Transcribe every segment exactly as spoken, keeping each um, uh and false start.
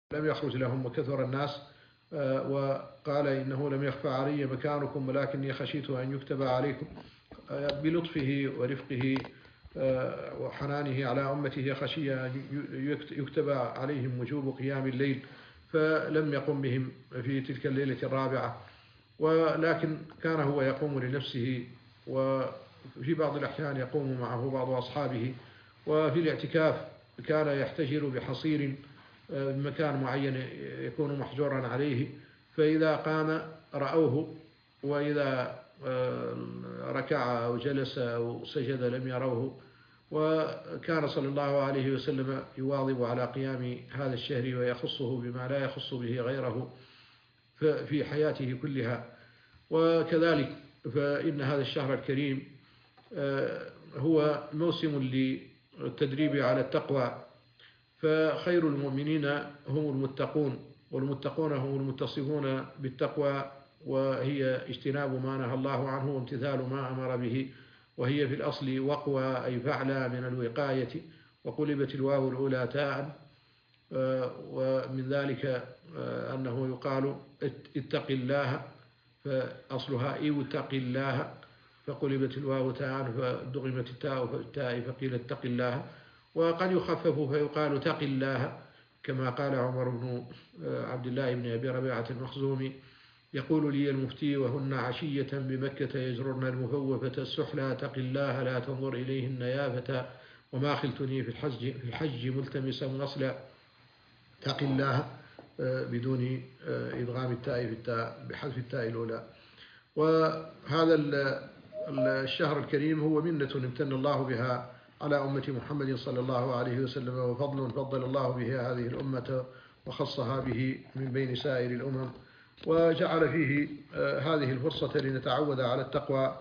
لم يخرج لهم وكثر الناس، وقال إنه لم يخفى علي مكانكم ولكني خشيت أن يكتب عليكم. بلطفه ورفقه وحنانه على أمته خشي أن يكتب عليهم وجوب قيام الليل، فلم يقم بهم في تلك الليلة الرابعة، ولكن كان هو يقوم لنفسه، وفي بعض الأحيان يقوم معه بعض أصحابه. وفي الاعتكاف كان يحتجر بحصير مكان معين يكون محجورا عليه، فإذا قام رأوه، وإذا ركع أو جلس أو سجد لم يروه. وكان صلى الله عليه وسلم يواظب على قيام هذا الشهر ويخصه بما لا يخص به غيره في حياته كلها. وكذلك فإن هذا الشهر الكريم هو موسم للتدريب على التقوى، فخير المؤمنين هم المتقون، والمتقون هم المتصفون بالتقوى، وهي اجتناب ما نهى الله عنه وامتثال ما أمر به، وهي في الأصل وقوى أي فعلى من الوقاية، وقلبت الواو الأولى تاء. ومن ذلك أنه يقال اتق الله، فأصلها إيو اتق الله، فقلبت الواو تاء فدغمت التاء فالتاء فقيل اتق الله. وقد يخفف فيقال اتق الله، كما قال عمر بن عبد الله بن أبي ربيعة المخزومي: يقول لي المفتي وهن عشية بمكة يجررن المفوفة السحلى اتق الله لا تنظر إليهن يافة، وما خلتني في الحج, في الحج ملتمسا وصلا. اتق الله بدون إدغام التاء في التاء بحذف التاء الأولى. وهذا الشهر الكريم هو منة امتن الله بها على أمة محمد صلى الله عليه وسلم، وفضل فضل الله به هذه الأمة وخصها به من بين سائر الأمم، وجعل فيه هذه الفرصة لنتعود على التقوى.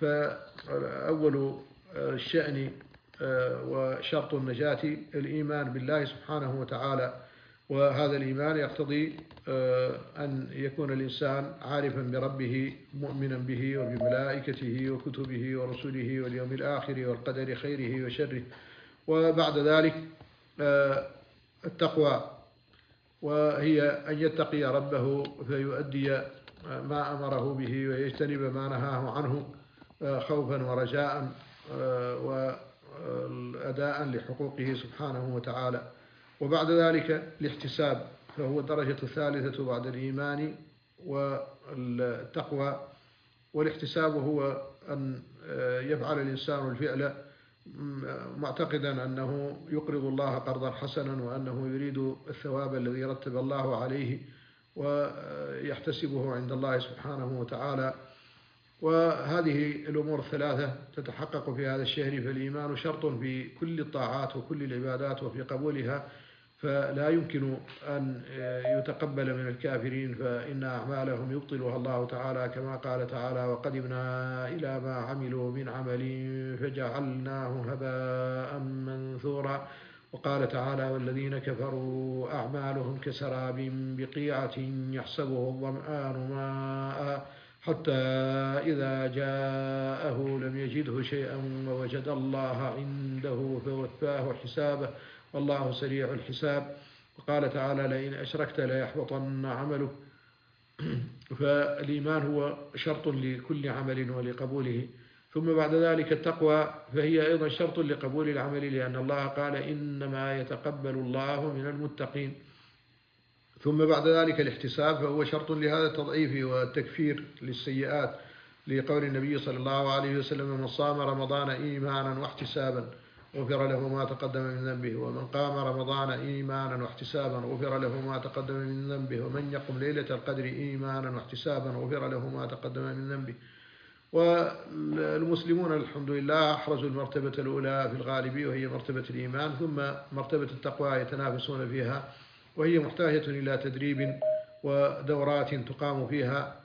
فأول الشأن وشرط النجاة الإيمان بالله سبحانه وتعالى، وهذا الإيمان يقتضي أن يكون الإنسان عارفا بربه مؤمنا به وبملائكته وكتبه ورسله واليوم الآخر والقدر خيره وشره. وبعد ذلك التقوى، وهي أن يتقي ربه فيؤدي ما أمره به ويجتنب ما نهاه عنه خوفا ورجاء وأداء لحقوقه سبحانه وتعالى. وبعد ذلك الاحتساب، فهو الدرجة الثالثة بعد الإيمان والتقوى. والاحتساب هو أن يفعل الإنسان الفعل معتقدا أنه يقرض الله قرضا حسنا، وأنه يريد الثواب الذي رتب الله عليه ويحتسبه عند الله سبحانه وتعالى. وهذه الأمور الثلاثة تتحقق في هذا الشهر، فالإيمان شرط في كل الطاعات وكل العبادات وفي قبولها، فلا يمكن أن يتقبل من الكافرين، فإن أعمالهم يبطلها الله تعالى، كما قال تعالى: وقدمنا إلى ما عملوا من عمل فجعلناه هباء منثورا. وقال تعالى: والذين كفروا أعمالهم كسراب بقيعة يحسبه الظمآن ماء حتى إذا جاءه لم يجده شيئا ووجد الله عنده فوفاه حسابه والله سريع الحساب. وقال تعالى: لئن أشركت ليحبطن عملك. فالإيمان هو شرط لكل عمل ولقبوله. ثم بعد ذلك التقوى، فهي أيضا شرط لقبول العمل، لأن الله قال: إنما يتقبل الله من المتقين. ثم بعد ذلك الاحتساب، فهو شرط لهذا التضعيف والتكفير للسيئات، لقول النبي صلى الله عليه وسلم: من صام رمضان إيمانا واحتسابا غفر له ما تقدم من ذنبه، ومن قام رمضان إيمانا واحتسابا غفر له ما تقدم من ذنبه، ومن يقم ليلة القدر إيمانا واحتسابا غفر له ما تقدم من ذنبه. والمسلمون الحمد لله أحرزوا المرتبة الأولى في الغالب، وهي مرتبة الإيمان، ثم مرتبة التقوى يتنافسون فيها، وهي محتاجة إلى تدريب ودورات تقام فيها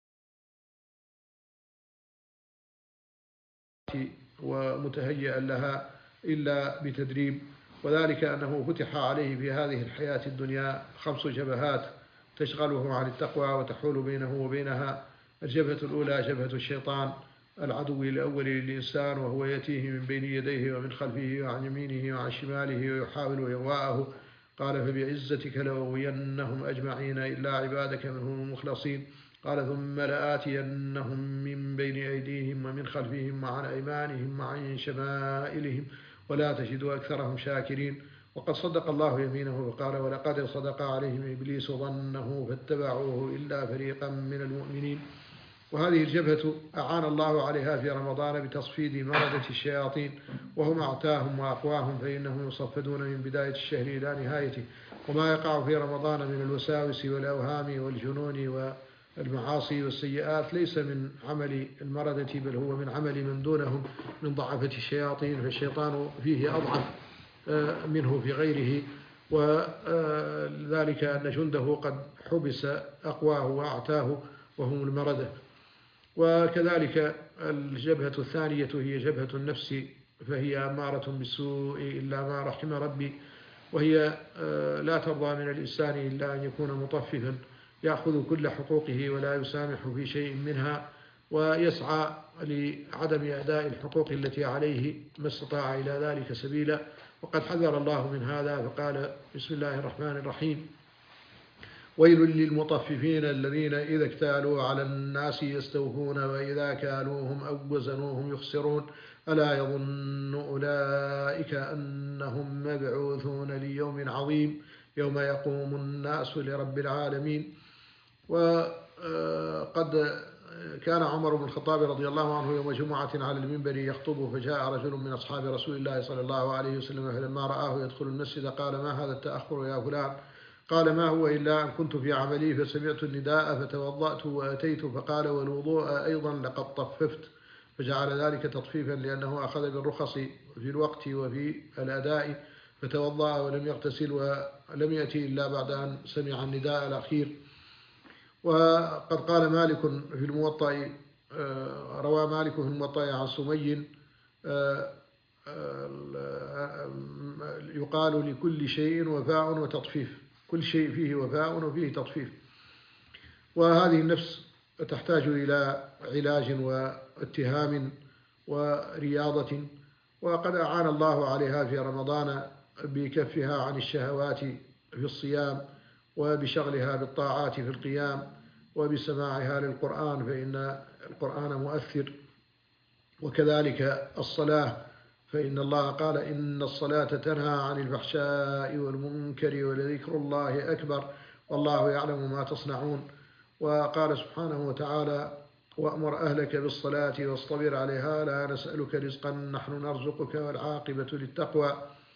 ومتهيئا لها إلا بتدريب. وذلك أنه فتح عليه في هذه الحياة الدنيا خمس جبهات تشغله عن التقوى وتحول بينه وبينها. الجبهة الأولى جبهة الشيطان العدو الأول للإنسان، وهو يأتيه من بين يديه ومن خلفه وعن يمينه وعن شماله ويحاول إغواءه. قال فبعزتك لأغوينهم أجمعين إلا عبادك منهم المخلصين. قال ثم لآتينهم من بين أيديهم ومن خلفهم وعن أيمانهم وعن شمائلهم ولا تجد أكثرهم شاكرين. وقد صدق الله يمينه فقال ولقد صدق عليهم إبليس ظنه فاتبعوه إلا فريقا من المؤمنين. وهذه الجبهة أعان الله عليها في رمضان بتصفيد مردة الشياطين وهم أعتاهم وأقواهم، فإنهم يصفدون من بداية الشهر إلى نهايته. وما يقع في رمضان من الوساوس والأوهام والجنون والمعاصي والسيئات ليس من عمل المردة، بل هو من عمل من دونهم من ضعفة الشياطين، فالشيطان فيه أضعف منه في غيره، وذلك أن جنده قد حبس أقواه وأعتاه وهم المردة. وكذلك الجبهة الثانية هي جبهة النفس، فهي أمارة بالسوء إلا ما رحم ربي، وهي لا ترضى من الإنسان إلا أن يكون مطففا يأخذ كل حقوقه ولا يسامح في شيء منها، ويسعى لعدم أداء الحقوق التي عليه ما استطاع إلى ذلك سبيلا. وقد حذر الله من هذا فقال بسم الله الرحمن الرحيم ويل للمطففين الذين إذا اكتالوا على الناس يستوفون وإذا كالوهم أو وزنوهم يخسرون ألا يظن أولئك أنهم مبعوثون ليوم عظيم يوم يقوم الناس لرب العالمين. وقد كان عمر بن الخطاب رضي الله عنه يوم جمعة على المنبر يخطب، فجاء رجل من أصحاب رسول الله صلى الله عليه وسلم فلما رآه يدخل المسجد قال ما هذا التأخر يا فلان؟ قال ما هو إلا أن كنت في عملي فسمعت النداء فتوضأت وأتيت، فقال والوضوء أيضا لقد طففت، فجعل ذلك تطفيفا لأنه أخذ بالرخص في الوقت وفي الأداء، فتوضأ ولم يغتسل ولم يأتي إلا بعد أن سمع النداء الأخير. وقد قال مالك في الموطأ، روى مالك في الموطأ عن سمي يقال لكل شيء وفاء وتطفيف، كل شيء فيه وفاء وفيه تطفيف. وهذه النفس تحتاج إلى علاج واتهام ورياضة، وقد أعان الله عليها في رمضان بكفها عن الشهوات في الصيام وبشغلها بالطاعات في القيام وبسماعها للقرآن فإن القرآن مؤثر، وكذلك الصلاة فإن الله قال إن الصلاة تنهى عن الفحشاء والمنكر ولذكر الله أكبر والله يعلم ما تصنعون. وقال سبحانه وتعالى وأمر أهلك بالصلاة واصطبر عليها لا نسألك رزقا نحن نرزقك والعاقبة للتقوى.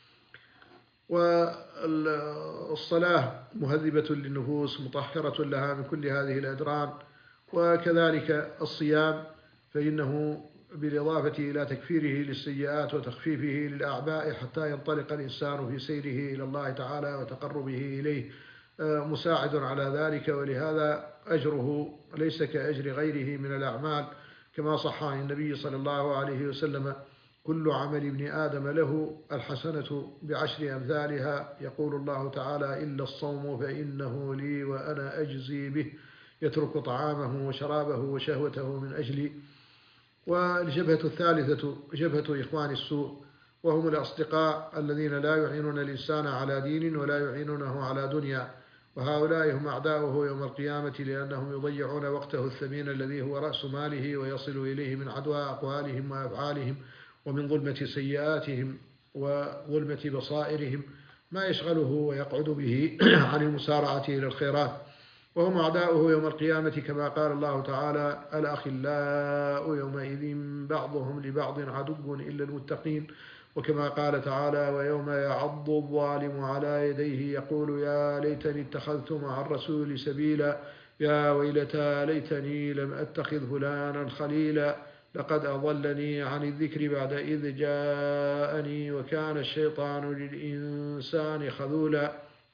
والصلاة مهذبة للنفوس مطهرة لها من كل هذه الأدران. وكذلك الصيام فإنه بالإضافة إلى تكفيره للسيئات وتخفيفه للأعباء حتى ينطلق الإنسان في سيره إلى الله تعالى وتقربه إليه مساعد على ذلك، ولهذا أجره ليس كأجر غيره من الأعمال، كما صح عن النبي صلى الله عليه وسلم كل عمل ابن آدم له الحسنة بعشر أمثالها، يقول الله تعالى إلا الصوم فإنه لي وأنا أجزي به، يترك طعامه وشرابه وشهوته من أجلي. والجبهة الثالثة جبهة إخوان السوء، وهم الأصدقاء الذين لا يعينون الإنسان على دين ولا يعينونه على دنيا، وهؤلاء هم أعداؤه يوم القيامة لأنهم يضيعون وقته الثمين الذي هو رأس ماله ويصل إليه من عدوى أقوالهم وأفعالهم ومن ظلمة سيئاتهم وظلمة بصائرهم ما يشغله ويقعد به عن المسارعة إلى الخيرات، وهم أعداؤه يوم القيامة كما قال الله تعالى الأخلاء يومئذ بعضهم لبعض عدو إلا المتقين، وكما قال تعالى ويوم يعض الظالم على يديه يقول يا ليتني اتخذت مع الرسول سبيلا يا ويلتى ليتني لم أتخذ فلانا خليلا لقد أضلني عن الذكر بعد إذ جاءني وكان الشيطان للإنسان خذولا.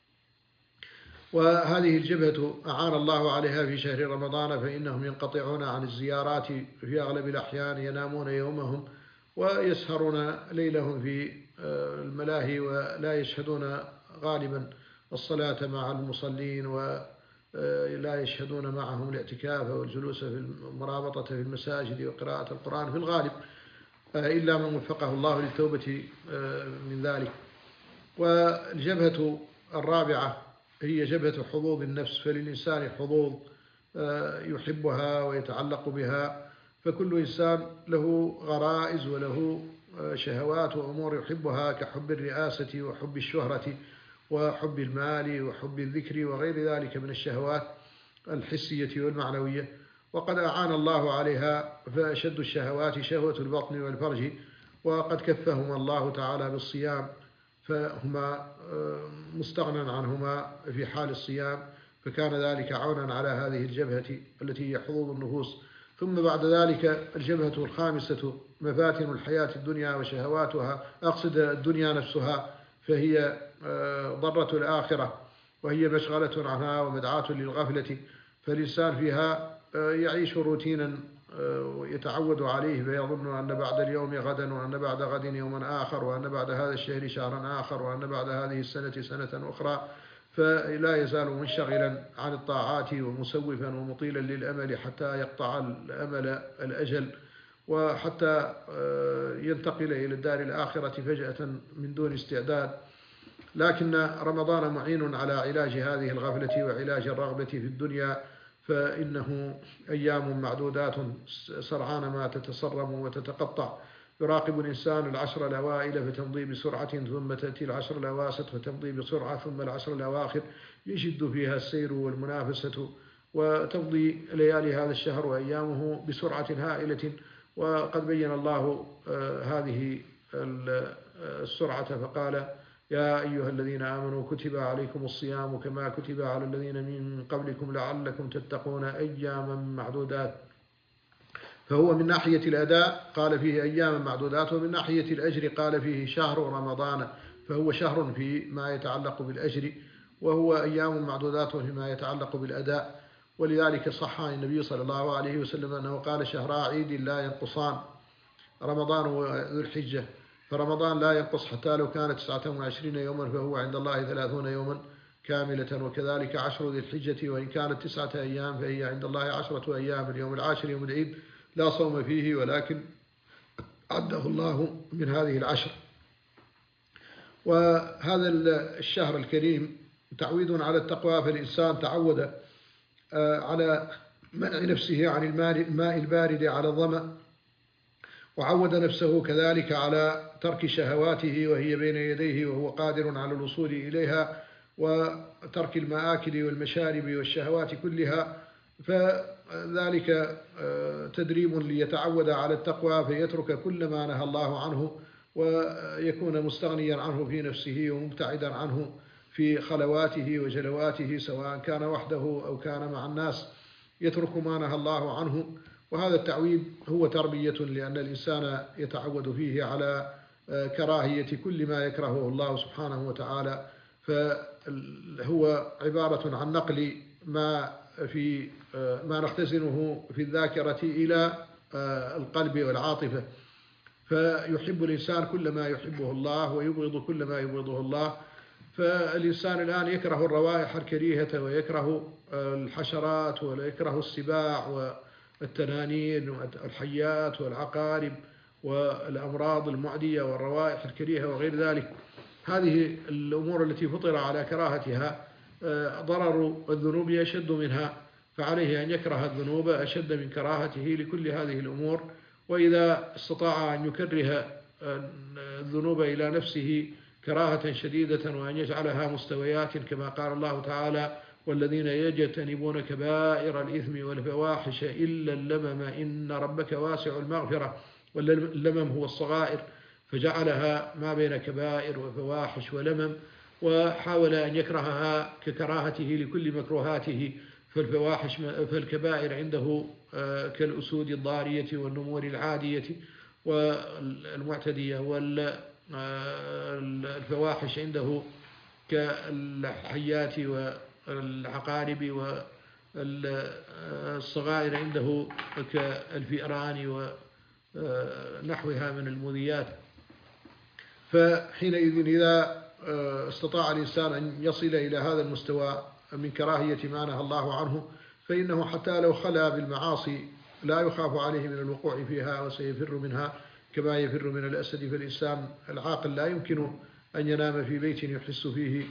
وهذه الجبهة أعان الله عليها في شهر رمضان، فإنهم ينقطعون عن الزيارات في أغلب الأحيان، ينامون يومهم ويسهرون ليلهم في الملاهي ولا يشهدون غالبا الصلاة مع المصلين ولا يشهدون معهم الاعتكاف والجلوس في المرابطة في المساجد وقراءة القرآن في الغالب إلا من وفقه الله للتوبة من ذلك. والجبهة الرابعة هي جبهة حظوظ النفس، فللإنسان حظوظ يحبها ويتعلق بها، فكل إنسان له غرائز وله شهوات وأمور يحبها كحب الرئاسة وحب الشهرة وحب المال وحب الذكر وغير ذلك من الشهوات الحسية والمعنوية. وقد أعان الله عليها، فأشد الشهوات شهوة البطن والفرج، وقد كفهما الله تعالى بالصيام، فهما مستغنى عنهما في حال الصيام، فكان ذلك عونا على هذه الجبهة التي هي حظوظ النفوس. ثم بعد ذلك الجبهة الخامسة مفاتن الحياة الدنيا وشهواتها، أقصد الدنيا نفسها، فهي ضرة الآخرة، وهي مشغلة عنها ومدعاة للغفلة، فالإنسان فيها يعيش روتينا يتعود عليه، فيظن أن بعد اليوم غدا، وأن بعد غد يوما آخر، وأن بعد هذا الشهر شهرا آخر، وأن بعد هذه السنة سنة أخرى، فلا يزال منشغلا عن الطاعات ومسوفا ومطيلا للأمل حتى يقطع الأمل الأجل، وحتى ينتقل إلى الدار الآخرة فجأة من دون استعداد. لكن رمضان معين على علاج هذه الغفلة وعلاج الرغبة في الدنيا، فإنه أيام معدودات سرعان ما تتسرم وتتقطع. يراقب الإنسان العشر الأوائل فتمضي بسرعة، ثم تأتي العشر الأواسط فتمضي بسرعة، ثم العشر الأواخر يشد فيها السير والمنافسة، وتمضي ليالي هذا الشهر وأيامه بسرعة هائلة. وقد بين الله هذه السرعة فقال: يا أيها الذين آمنوا كتب عليكم الصيام كما كتب على الذين من قبلكم لعلكم تتقون أياما معدودات. فهو من ناحية الأداء قال فيه أياما معدودات، ومن ناحية الأجر قال فيه شهر رمضان، فهو شهر فيما يتعلق بالأجر، وهو أيام معدودات فيما يتعلق بالأداء. ولذلك صح عن النبي صلى الله عليه وسلم أنه قال: شهرا عيد لا ينقصان، رمضان وذو الحجة، فرمضان لا ينقص حتى لو كانت تسعة وعشرين يوما فهو عند الله ثلاثون يوما كاملة، وكذلك عشر ذي الحجة وإن كانت تسعة أيام فهي عند الله عشرة أيام. اليوم العاشر يوم العيد لا صوم فيه، ولكن عده الله من هذه العشر. وهذا الشهر الكريم تعويد على التقوى، فالإنسان تعود على منع نفسه عن الماء البارد على الظمأ، وعود نفسه كذلك على ترك شهواته وهي بين يديه وهو قادر على الوصول إليها، وترك المآكل والمشارب والشهوات كلها، فذلك تدريب ليتعود على التقوى، فيترك كل ما نهى الله عنه، ويكون مستغنيا عنه في نفسه ومبتعدا عنه في خلواته وجلواته، سواء كان وحده أو كان مع الناس، يترك ما نهى الله عنه. وهذا التعويد هو تربية، لأن الإنسان يتعود فيه على كراهية كل ما يكرهه الله سبحانه وتعالى، فهو عبارة عن نقل ما في ما نختزنه في الذاكرة إلى القلب والعاطفة، فيحب الإنسان كل ما يحبه الله ويبغض كل ما يبغضه الله. فالإنسان الآن يكره الروائح الكريهة، ويكره الحشرات، ويكره السباع والتنانين والحيات والعقارب والأمراض المعدية والروائح الكريهة وغير ذلك. هذه الأمور التي فطر على كراهتها ضرر الذنوب أشد منها، فعليه أن يكره الذنوب أشد من كراهته لكل هذه الأمور. وإذا استطاع أن يكره الذنوب إلى نفسه كراهة شديدة، وأن يجعلها مستويات كما قال الله تعالى: والذين يجتنبون كبائر الإثم والفواحش إلا اللمم إن ربك واسع المغفرة. واللمم هو الصغائر، فجعلها ما بين كبائر وفواحش ولمم، وحاول أن يكرهها ككراهته لكل مكروهاته. فالفواحش فالكبائر عنده كالأسود الضارية والنمور العادية والمعتدية، والفواحش عنده كالحيات والعقارب، والصغائر عنده كالفئران ونحوها من المؤذيات. فحينئذ إذا استطاع الإنسان أن يصل إلى هذا المستوى من كراهية ما نهى الله عنه، فإنه حتى لو خلا بالمعاصي لا يخاف عليه من الوقوع فيها، وسيفر منها كما يفر من الأسد. فالإنسان العاقل لا يمكن أن ينام في بيت يحس فيه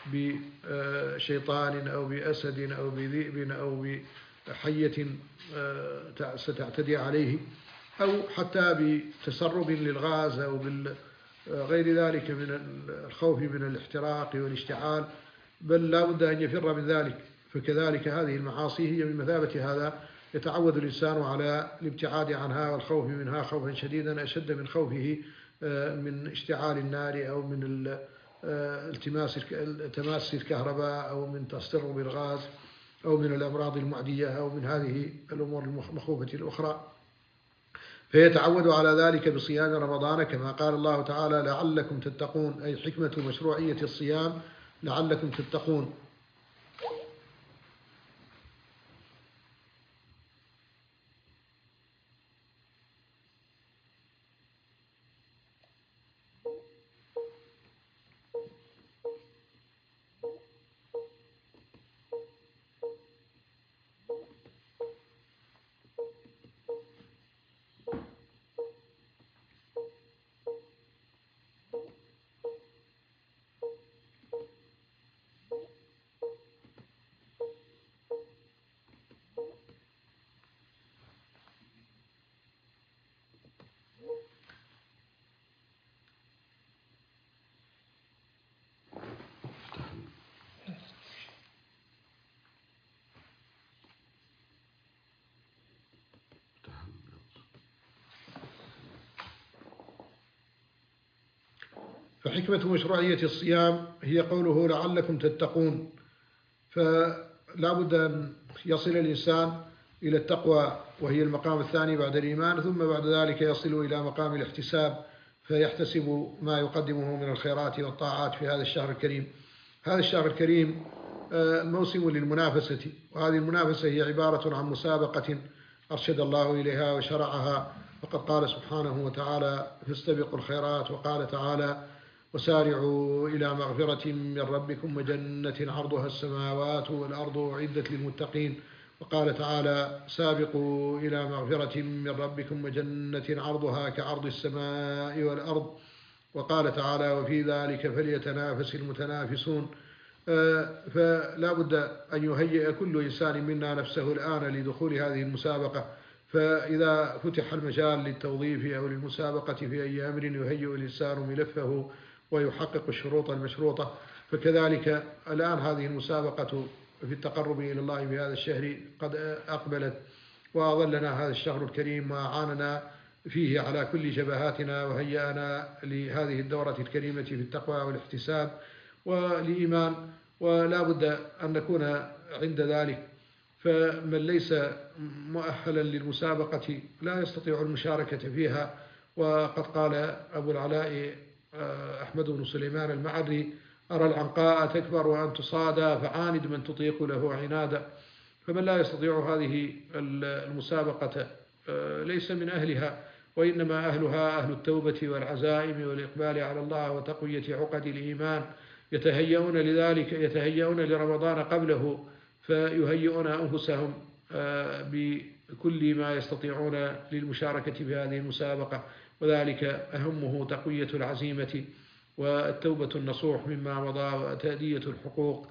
بشيطان أو بأسد أو بذئب أو بحية ستعتدي عليه، أو حتى بتسرب للغاز أو غير ذلك من الخوف من الاحتراق والاشتعال، بل لا بد أن يفر من ذلك. فكذلك هذه المعاصي هي من مثابة هذا، يتعود الإنسان على الابتعاد عنها والخوف منها خوفا شديدا أشد من خوفه من اشتعال النار أو من التماس تماس الكهرباء أو من تصطر بالغاز أو من الأمراض المعدية أو من هذه الأمور المخوفة الأخرى. فيتعود على ذلك بصيام رمضان، كما قال الله تعالى لعلكم تتقون، أي حكمة مشروعية الصيام لعلكم تتقون. فحكمة مشروعية الصيام هي قوله لعلكم تتقون، فلا بد أن يصل الإنسان إلى التقوى وهي المقام الثاني بعد الإيمان، ثم بعد ذلك يصل إلى مقام الاحتساب فيحتسب ما يقدمه من الخيرات والطاعات في هذا الشهر الكريم. هذا الشهر الكريم موسم للمنافسة، وهذه المنافسة هي عبارة عن مسابقة أرشد الله إليها وشرعها، فقد قال سبحانه وتعالى فاستبقوا الخيرات، وقال تعالى وسارعوا إلى مغفرة من ربكم وجنة عرضها السماوات والأرض أعدت للمتقين، وقال تعالى سابقوا إلى مغفرة من ربكم وجنة عرضها كعرض السماء والأرض، وقال تعالى وفي ذلك فليتنافس المتنافسون. فلا بد أن يهيئ كل إنسان منا نفسه الآن لدخول هذه المسابقة، فإذا فتح المجال للتوظيف أو للمسابقة في أي أمر يهيئ الإنسان ملفه ويحقق الشروط المشروطة. فكذلك الآن هذه المسابقة في التقرب إلى الله بهذا الشهر قد أقبلت، وأظلنا هذا الشهر الكريم وأعاننا فيه على كل جبهاتنا، وهيأنا لهذه الدورة الكريمة في التقوى والاحتساب والإيمان، ولا بد أن نكون عند ذلك. فمن ليس مؤهلا للمسابقة لا يستطيع المشاركة فيها. وقد قال أبو العلاء أحمد بن سليمان المعري أرى العنقاء تكبر وأن تصادى فعاند من تطيق له عنادا. فمن لا يستطيع هذه المسابقة ليس من أهلها، وإنما أهلها أهل التوبة والعزائم والإقبال على الله وتقوية عقد الإيمان، يتهيئون لذلك، يتهيئون لرمضان قبله، فيهيئون أنفسهم بكل ما يستطيعون للمشاركة في هذه المسابقة، وذلك أهمه تقوية العزيمة والتوبة النصوح مما مضى وتأدية الحقوق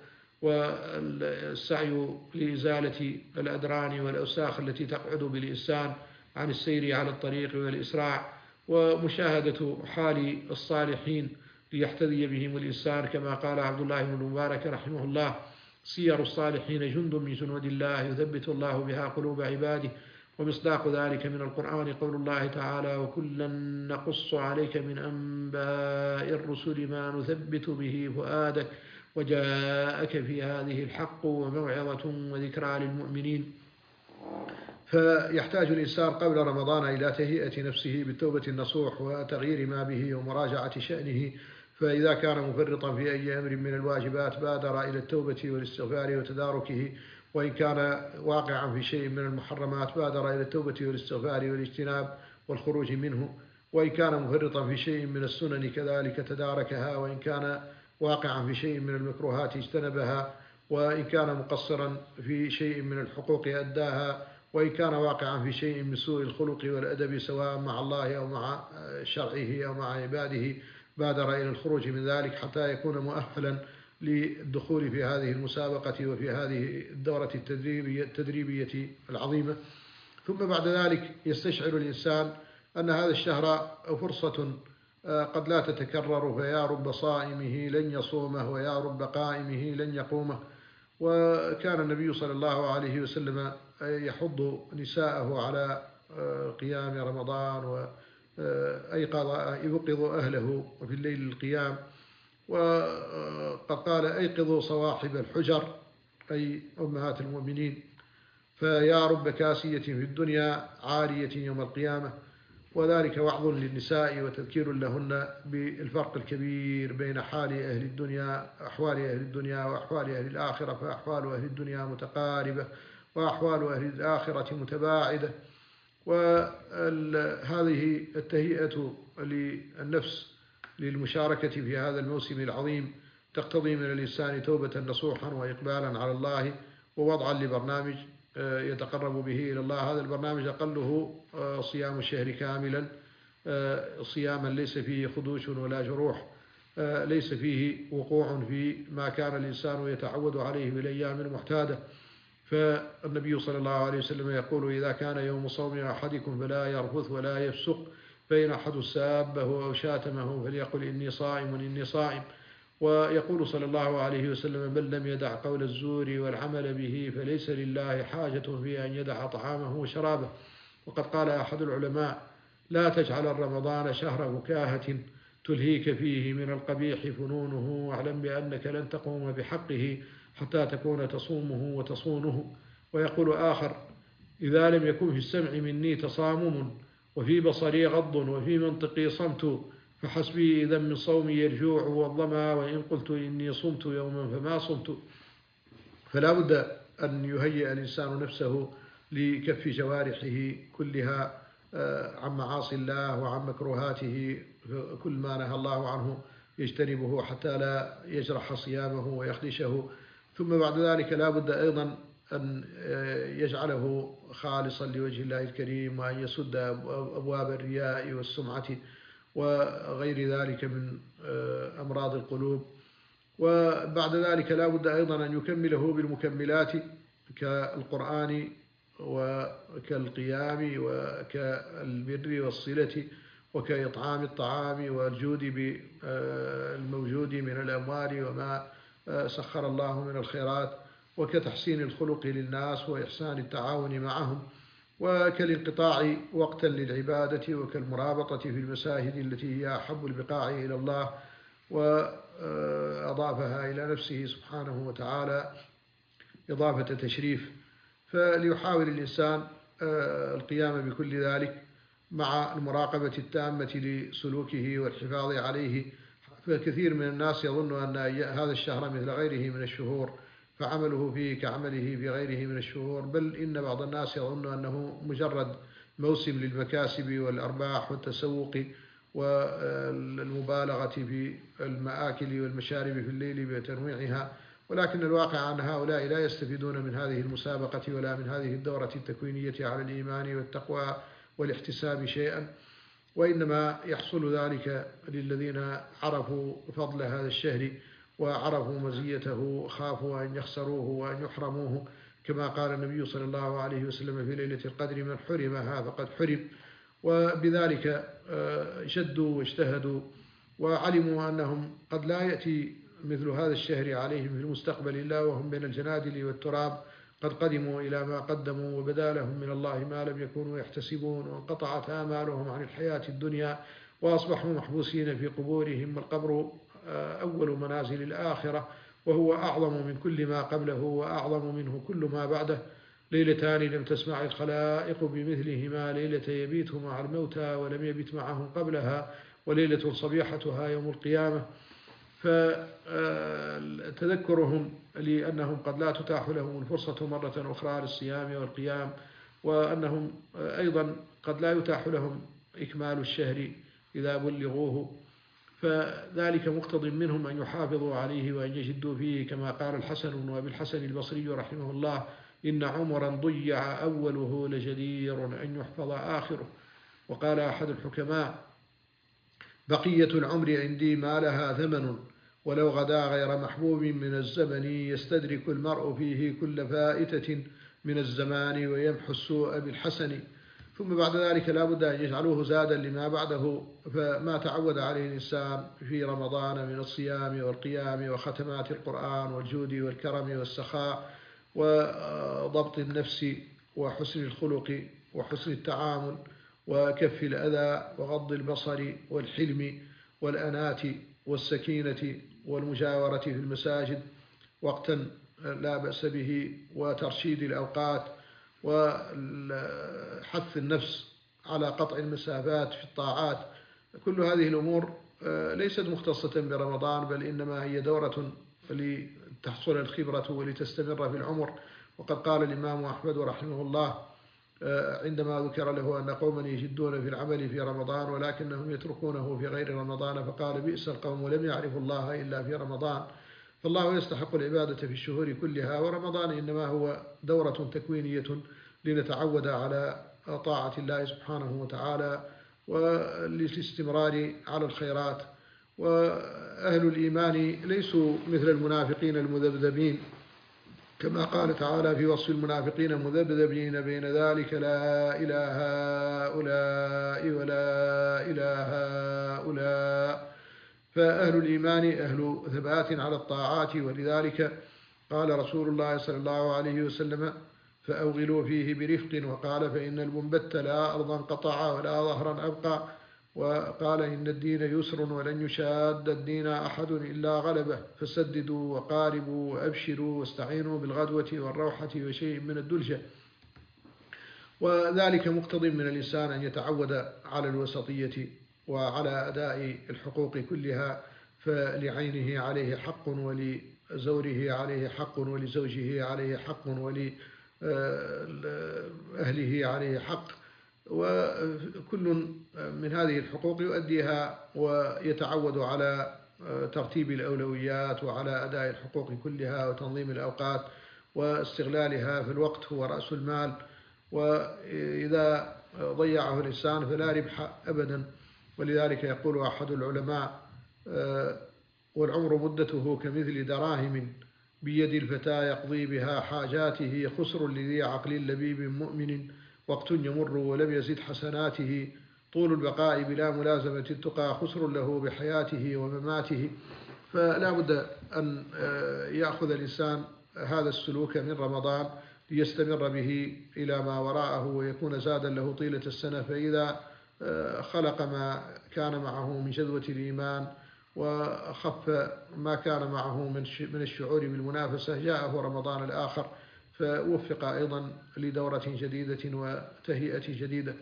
والسعي لإزالة الأدران والأوساخ التي تقعد بالإنسان عن السير على الطريق والإسراع، ومشاهدة حال الصالحين ليحتذي بهم الإنسان، كما قال عبد الله بن المبارك رحمه الله سير الصالحين جند من جنود الله يثبت الله بها قلوب عباده. ومصداق ذلك من القرآن قول الله تعالى وكلا نقص عليك من أنباء الرسل ما نثبت به فؤادك وجاءك في هذه الحق وموعظة وذكرى للمؤمنين. فيحتاج الإنسان قبل رمضان إلى تهيئة نفسه بالتوبة النصوح وتغيير ما به ومراجعة شأنه، فإذا كان مفرطا في أي أمر من الواجبات بادر إلى التوبة والاستغفار وتداركه، وإن كان واقعا في شيء من المحرمات بادر إلى التوبة والاستغفار والاجتناب والخروج منه، وإن كان مفرطا في شيء من السنن كذلك تداركها، وإن كان واقعا في شيء من المكروهات اجتنبها، وإن كان مقصرا في شيء من الحقوق أداها، وإن كان واقعا في شيء من سوء الخلق والأدب سواء مع الله أو مع شرعه أو مع عباده بادر إلى الخروج من ذلك حتى يكون مؤهلا للدخول في هذه المسابقة وفي هذه الدورة التدريبية, التدريبية العظيمة. ثم بعد ذلك يستشعر الإنسان أن هذا الشهر فرصة قد لا تتكرر، فيا رب صائمه لن يصومه ويا رب قائمه لن يقومه. وكان النبي صلى الله عليه وسلم يحض نساءه على قيام رمضان، ويوقظ أهله في الليل القيام، وقد قال أيقظوا صواحب الحجر أي أمهات المؤمنين، فيا رب كاسية في الدنيا عارية يوم القيامة. وذلك وعظ للنساء وتذكير لهن بالفرق الكبير بين حال أهل الدنيا أحوال أهل الدنيا وأحوال أهل الآخرة، فأحوال أهل الدنيا متقاربة وأحوال أهل الآخرة متباعدة. وهذه التهيئة للنفس للمشاركة في هذا الموسم العظيم تقتضي من الإنسان توبة نصوحا وإقبالا على الله ووضعا لبرنامج يتقرب به إلى الله. هذا البرنامج أقله صيام الشهر كاملا، صياما ليس فيه خدوش ولا جروح، ليس فيه وقوع في ما كان الإنسان يتعود عليه بالأيام المعتادة. فالنبي صلى الله عليه وسلم يقول: إذا كان يوم صوم أحدكم فلا يرفث ولا يفسق، فإن أحد سابه أو شاتمه فليقل إني صائم إني صائم. ويقول صلى الله عليه وسلم: من لم يدع قول الزور والعمل به فليس لله حاجة في أن يدع طعامه وشرابه. وقد قال أحد العلماء: لا تجعل رمضان شهر فكاهة تلهيك فيه من القبيح فنونه، واعلم بأنك لن تقوم بحقه حتى تكون تصومه وتصونه. ويقول آخر: إذا لم يكن في السمع مني تصامم وفي بصري غض وفي منطقي صمت فحسبي إذا من صومي الجوع والظما، وإن قلت إني صمت يوما فما صمت. فلا بد أن يهيئ الإنسان نفسه لكف جوارحه كلها عن معاصي الله وعن مكروهاته، كل ما نهى الله عنه يجتنبه حتى لا يجرح صيامه ويخدشه. ثم بعد ذلك لا بد أيضا أن يجعله خالصا لوجه الله الكريم، وأن يسد أبواب الرياء والسمعة وغير ذلك من أمراض القلوب. وبعد ذلك لا بد أيضا أن يكمله بالمكملات كالقرآن وكالقيام وكالبر والصلة وكإطعام الطعام والجود بالموجود من الأموال وما سخر الله من الخيرات، وكتحسين الخلق للناس وإحسان التعاون معهم، وكالانقطاع وقتا للعبادة، وكالمرابطة في المساجد التي هي أحب البقاع إلى الله، وأضافها إلى نفسه سبحانه وتعالى إضافة تشريف. فليحاول الإنسان القيام بكل ذلك مع المراقبة التامة لسلوكه والحفاظ عليه. فكثير من الناس يظن أن هذا الشهر مثل غيره من الشهور فعمله فيه كعمله في غيره من الشهور، بل إن بعض الناس يظن أنه مجرد موسم للمكاسب والأرباح والتسوق والمبالغة في المآكل والمشارب في الليل بتنويعها. ولكن الواقع أن هؤلاء لا يستفيدون من هذه المسابقة ولا من هذه الدورة التكوينية على الإيمان والتقوى والاحتساب شيئا، وإنما يحصل ذلك للذين عرفوا فضل هذا الشهر وعرفوا مزيته، خافوا أن يخسروه وأن يحرموه، كما قال النبي صلى الله عليه وسلم في ليلة القدر: من حرمها فقد حرم. وبذلك شدوا واجتهدوا وعلموا أنهم قد لا يأتي مثل هذا الشهر عليهم في المستقبل إلا وهم بين الجنادل والتراب قد قدموا إلى ما قدموا، وبدا لهم من الله ما لم يكونوا يحتسبون، وانقطعت آمالهم عن الحياة الدنيا وأصبحوا محبوسين في قبورهم. والقبر أول منازل الآخرة، وهو أعظم من كل ما قبله وأعظم منه كل ما بعده. ليلتان لم تسمع الخلائق بمثلهما، ليلة يبيت مع الموتى ولم يبت معهم قبلها، وليلة صبيحتها يوم القيامة. فتذكرهم لأنهم قد لا تتاح لهم الفرصة مرة أخرى للصيام والقيام، وأنهم أيضا قد لا يتاح لهم إكمال الشهر إذا بلغوه، فذلك مقتض منهم أن يحافظوا عليه وأن يجدوا فيه، كما قال الحسن بن أبي الحسن البصري رحمه الله: إن عمرا ضيع أوله لجدير أن يحفظ آخره. وقال أحد الحكماء: بقية العمر عندي ما لها ثمن، ولو غدا غير محبوب من الزمن، يستدرك المرء فيه كل فائتة من الزمان، ويمحو السوء بالحسن. ثم بعد ذلك لا بد أن يجعلوه زادا لما بعده، فما تعود عليه الإنسان في رمضان من الصيام والقيام وختمات القرآن والجود والكرم والسخاء وضبط النفس وحسن الخلق وحسن التعامل وكف الأذى وغض البصر والحلم والأنات والسكينة والمجاورة في المساجد وقتا لا بأس به، وترشيد الأوقات، وحث النفس على قطع المسافات في الطاعات. كل هذه الأمور ليست مختصة برمضان، بل إنما هي دورة لتحصل الخبرة ولتستمر في العمر. وقد قال الإمام أحمد رحمه الله عندما ذكر له أن قوما يجدون في العمل في رمضان ولكنهم يتركونه في غير رمضان، فقال: بئس القوم لم يعرفوا الله إلا في رمضان. فالله يستحق العبادة في الشهور كلها، ورمضان إنما هو دورة تكوينية لنتعود على طاعة الله سبحانه وتعالى وللاستمرار على الخيرات. وأهل الإيمان ليسوا مثل المنافقين المذبذبين، كما قال تعالى في وصف المنافقين: مذبذبين بين ذلك لا إله هؤلاء ولا إله هؤلاء. فأهل الإيمان أهل ثبات على الطاعات، ولذلك قال رسول الله صلى الله عليه وسلم: فأوغلوا فيه برفق. وقال: فإن المنبت لا أرضا قطع ولا ظهرا أبقى. وقال: إن الدين يسر ولن يشاد الدين أحد إلا غلبه، فسددوا وقاربوا وأبشروا واستعينوا بالغدوة والروحة وشيء من الدلجة. وذلك مقتضي من الإنسان أن يتعود على الوسطية وعلى أداء الحقوق كلها، فلعينه عليه حق، ولزوره عليه حق، ولزوجه عليه حق، ولأهله عليه حق، وكل من هذه الحقوق يؤديها ويتعود على ترتيب الأولويات وعلى أداء الحقوق كلها وتنظيم الأوقات واستغلالها، في الوقت هو رأس المال، وإذا ضيعه الإنسان فلا ربح أبدا. ولذلك يقول أحد العلماء: والعمر مدته كمثل دراهم بيد الفتى يقضي بها حاجاته، خسر لذي عقل لبيب مؤمن، وقت يمر ولم يزد حسناته، طول البقاء بلا ملازمة التقى، خسر له بحياته ومماته. فلا بد أن يأخذ الإنسان هذا السلوك من رمضان ليستمر به إلى ما وراءه ويكون زادا له طيلة السنة. فإذا خلق ما كان معه من جذوة الإيمان وخف ما كان معه من الشعور بالمنافسة، جاءه رمضان الآخر فوفق أيضا لدورة جديدة وتهيئة جديدة.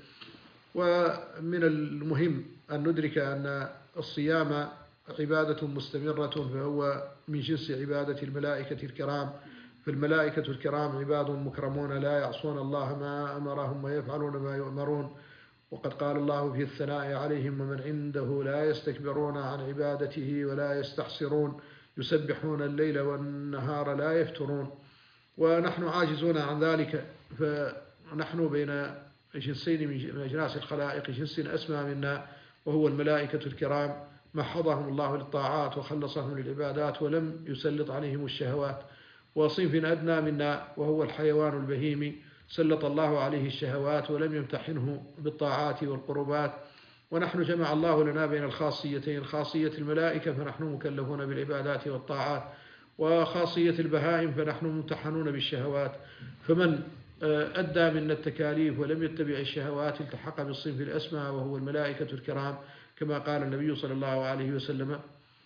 ومن المهم أن ندرك أن الصيام عبادة مستمرة، فهو من جنس عبادة الملائكة الكرام. فالملائكة الكرام عباد مكرمون لا يعصون الله ما أمرهم ويفعلون ما يؤمرون. وقد قال الله في الثناء عليهم: ومن عنده لا يستكبرون عن عبادته ولا يستحسرون، يسبحون الليل والنهار لا يفترون. ونحن عاجزون عن ذلك، فنحن بين جنسين من أجناس الخلائق، جنس أسمى منا وهو الملائكة الكرام، محضهم الله للطاعات وخلصهم للعبادات ولم يسلط عليهم الشهوات. وصنف أدنى منا وهو الحيوان البهيمي، سلط الله عليه الشهوات ولم يمتحنه بالطاعات والقربات. ونحن جمع الله لنا بين الخاصيتين: خاصية الملائكة فنحن مكلفون بالعبادات والطاعات، وخاصية البهائم فنحن ممتحنون بالشهوات. فمن أدى منا التكاليف ولم يتبع الشهوات التحق بالصنف الأسمى وهو الملائكة الكرام، كما قال النبي صلى الله عليه وسلم: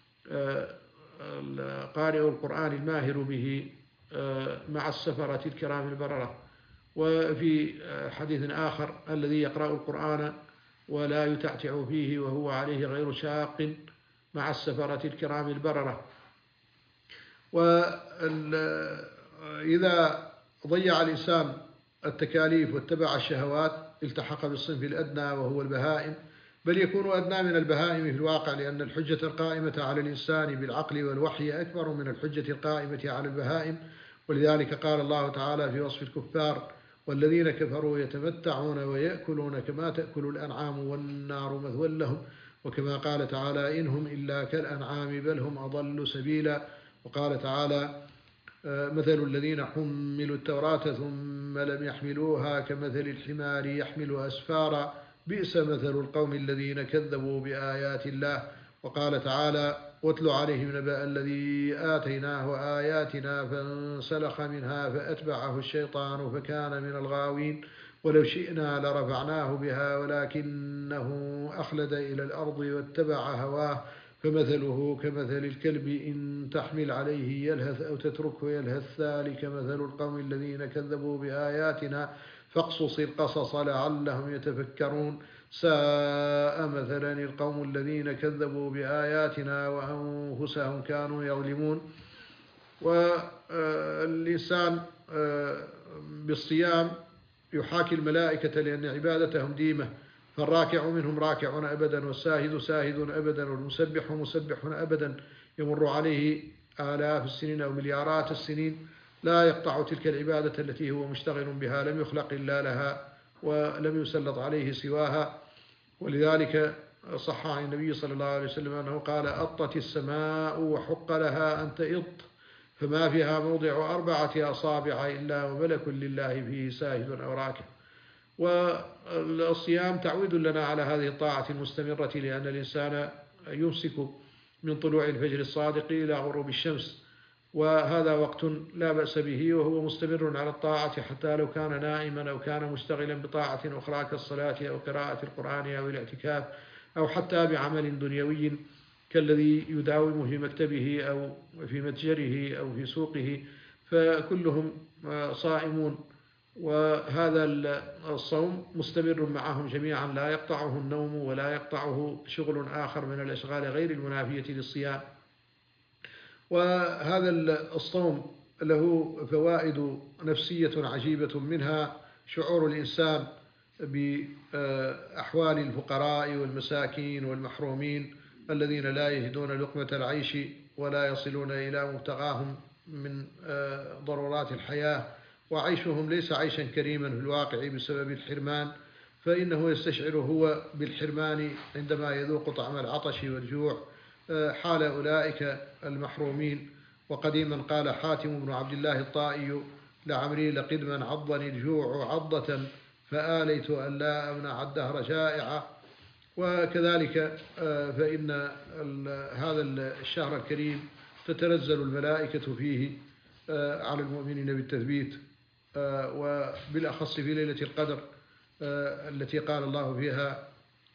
قارئ القرآن الماهر به مع السفرة الكرام البررة. وفي حديث آخر: الذي يقرأ القرآن ولا يتعتع فيه وهو عليه غير شاق مع السفرة الكرام البررة. وإذا ضيع الإنسان التكاليف واتبع الشهوات التحق بالصنف الأدنى وهو البهائم، بل يكون أدنى من البهائم في الواقع، لأن الحجة القائمة على الإنسان بالعقل والوحي أكبر من الحجة القائمة على البهائم. ولذلك قال الله تعالى في وصف الكفار: والذين كفروا يتمتعون ويأكلون كما تأكل الأنعام والنار مثوى لهم. وكما قال تعالى إنهم إلا كالأنعام بل هم أضل سبيلا. وقال تعالى مثل الذين حملوا التوراة ثم لم يحملوها كمثل الحمار يحمل أسفارا بئس مثل القوم الذين كذبوا بآيات الله. وقال تعالى واتل عليهم نبأ الذي آتيناه آياتنا فانسلخ منها فأتبعه الشيطان فكان من الغاوين ولو شئنا لرفعناه بها ولكنه أخلد إلى الأرض واتبع هواه فمثله كمثل الكلب إن تحمل عليه يلهث أو تتركه يلهث ذلك مثل القوم الذين كذبوا بآياتنا فاقصص القصص لعلهم يتفكرون ساء مثلا القوم الذين كذبوا بآياتنا وأنفسهم كانوا يظلمون. والإنسان بالصيام يحاكي الملائكة لأن عبادتهم ديمة، فالراكع منهم راكع أبدا والساهد ساهد أبدا والمسبح مسبح أبدا يمر عليه آلاف السنين أو مليارات السنين لا يقطع تلك العبادة التي هو مشتغل بها، لم يخلق إلا لها ولم يسلط عليه سواها. ولذلك صح عن النبي صلى الله عليه وسلم أنه قال أطت السماء وحق لها أن تئط فما فيها موضع أربعة أصابع إلا وملك لله فيه ساهد أو راكع. والصيام تعويد لنا على هذه الطاعة المستمرة، لأن الإنسان يمسك من طلوع الفجر الصادق إلى غروب الشمس، وهذا وقت لا بأس به وهو مستمر على الطاعة حتى لو كان نائما أو كان مشتغلا بطاعة أخرى كالصلاة أو قراءة القرآن أو الاعتكاف أو حتى بعمل دنيوي كالذي يداوم في مكتبه أو في متجره أو في سوقه، فكلهم صائمون، وهذا الصوم مستمر معهم جميعا لا يقطعه النوم ولا يقطعه شغل آخر من الأشغال غير المنافية للصيام. وهذا الصوم له فوائد نفسية عجيبة، منها شعور الإنسان بأحوال الفقراء والمساكين والمحرومين الذين لا يجدون لقمة العيش ولا يصلون إلى مبتغاهم من ضرورات الحياة، وعيشهم ليس عيشا كريما في الواقع بسبب الحرمان، فإنه يستشعر هو بالحرمان عندما يذوق طعم العطش والجوع حال أولئك المحرومين. وقديما قال حاتم بن عبد الله الطائي لعمري لقدما عضني الجوع عضة فآليت أن لا أمنع الدهر جائعا. وكذلك فإن هذا الشهر الكريم تتنزل الملائكة فيه على المؤمنين بالتثبيت، وبالأخص في ليلة القدر التي قال الله فيها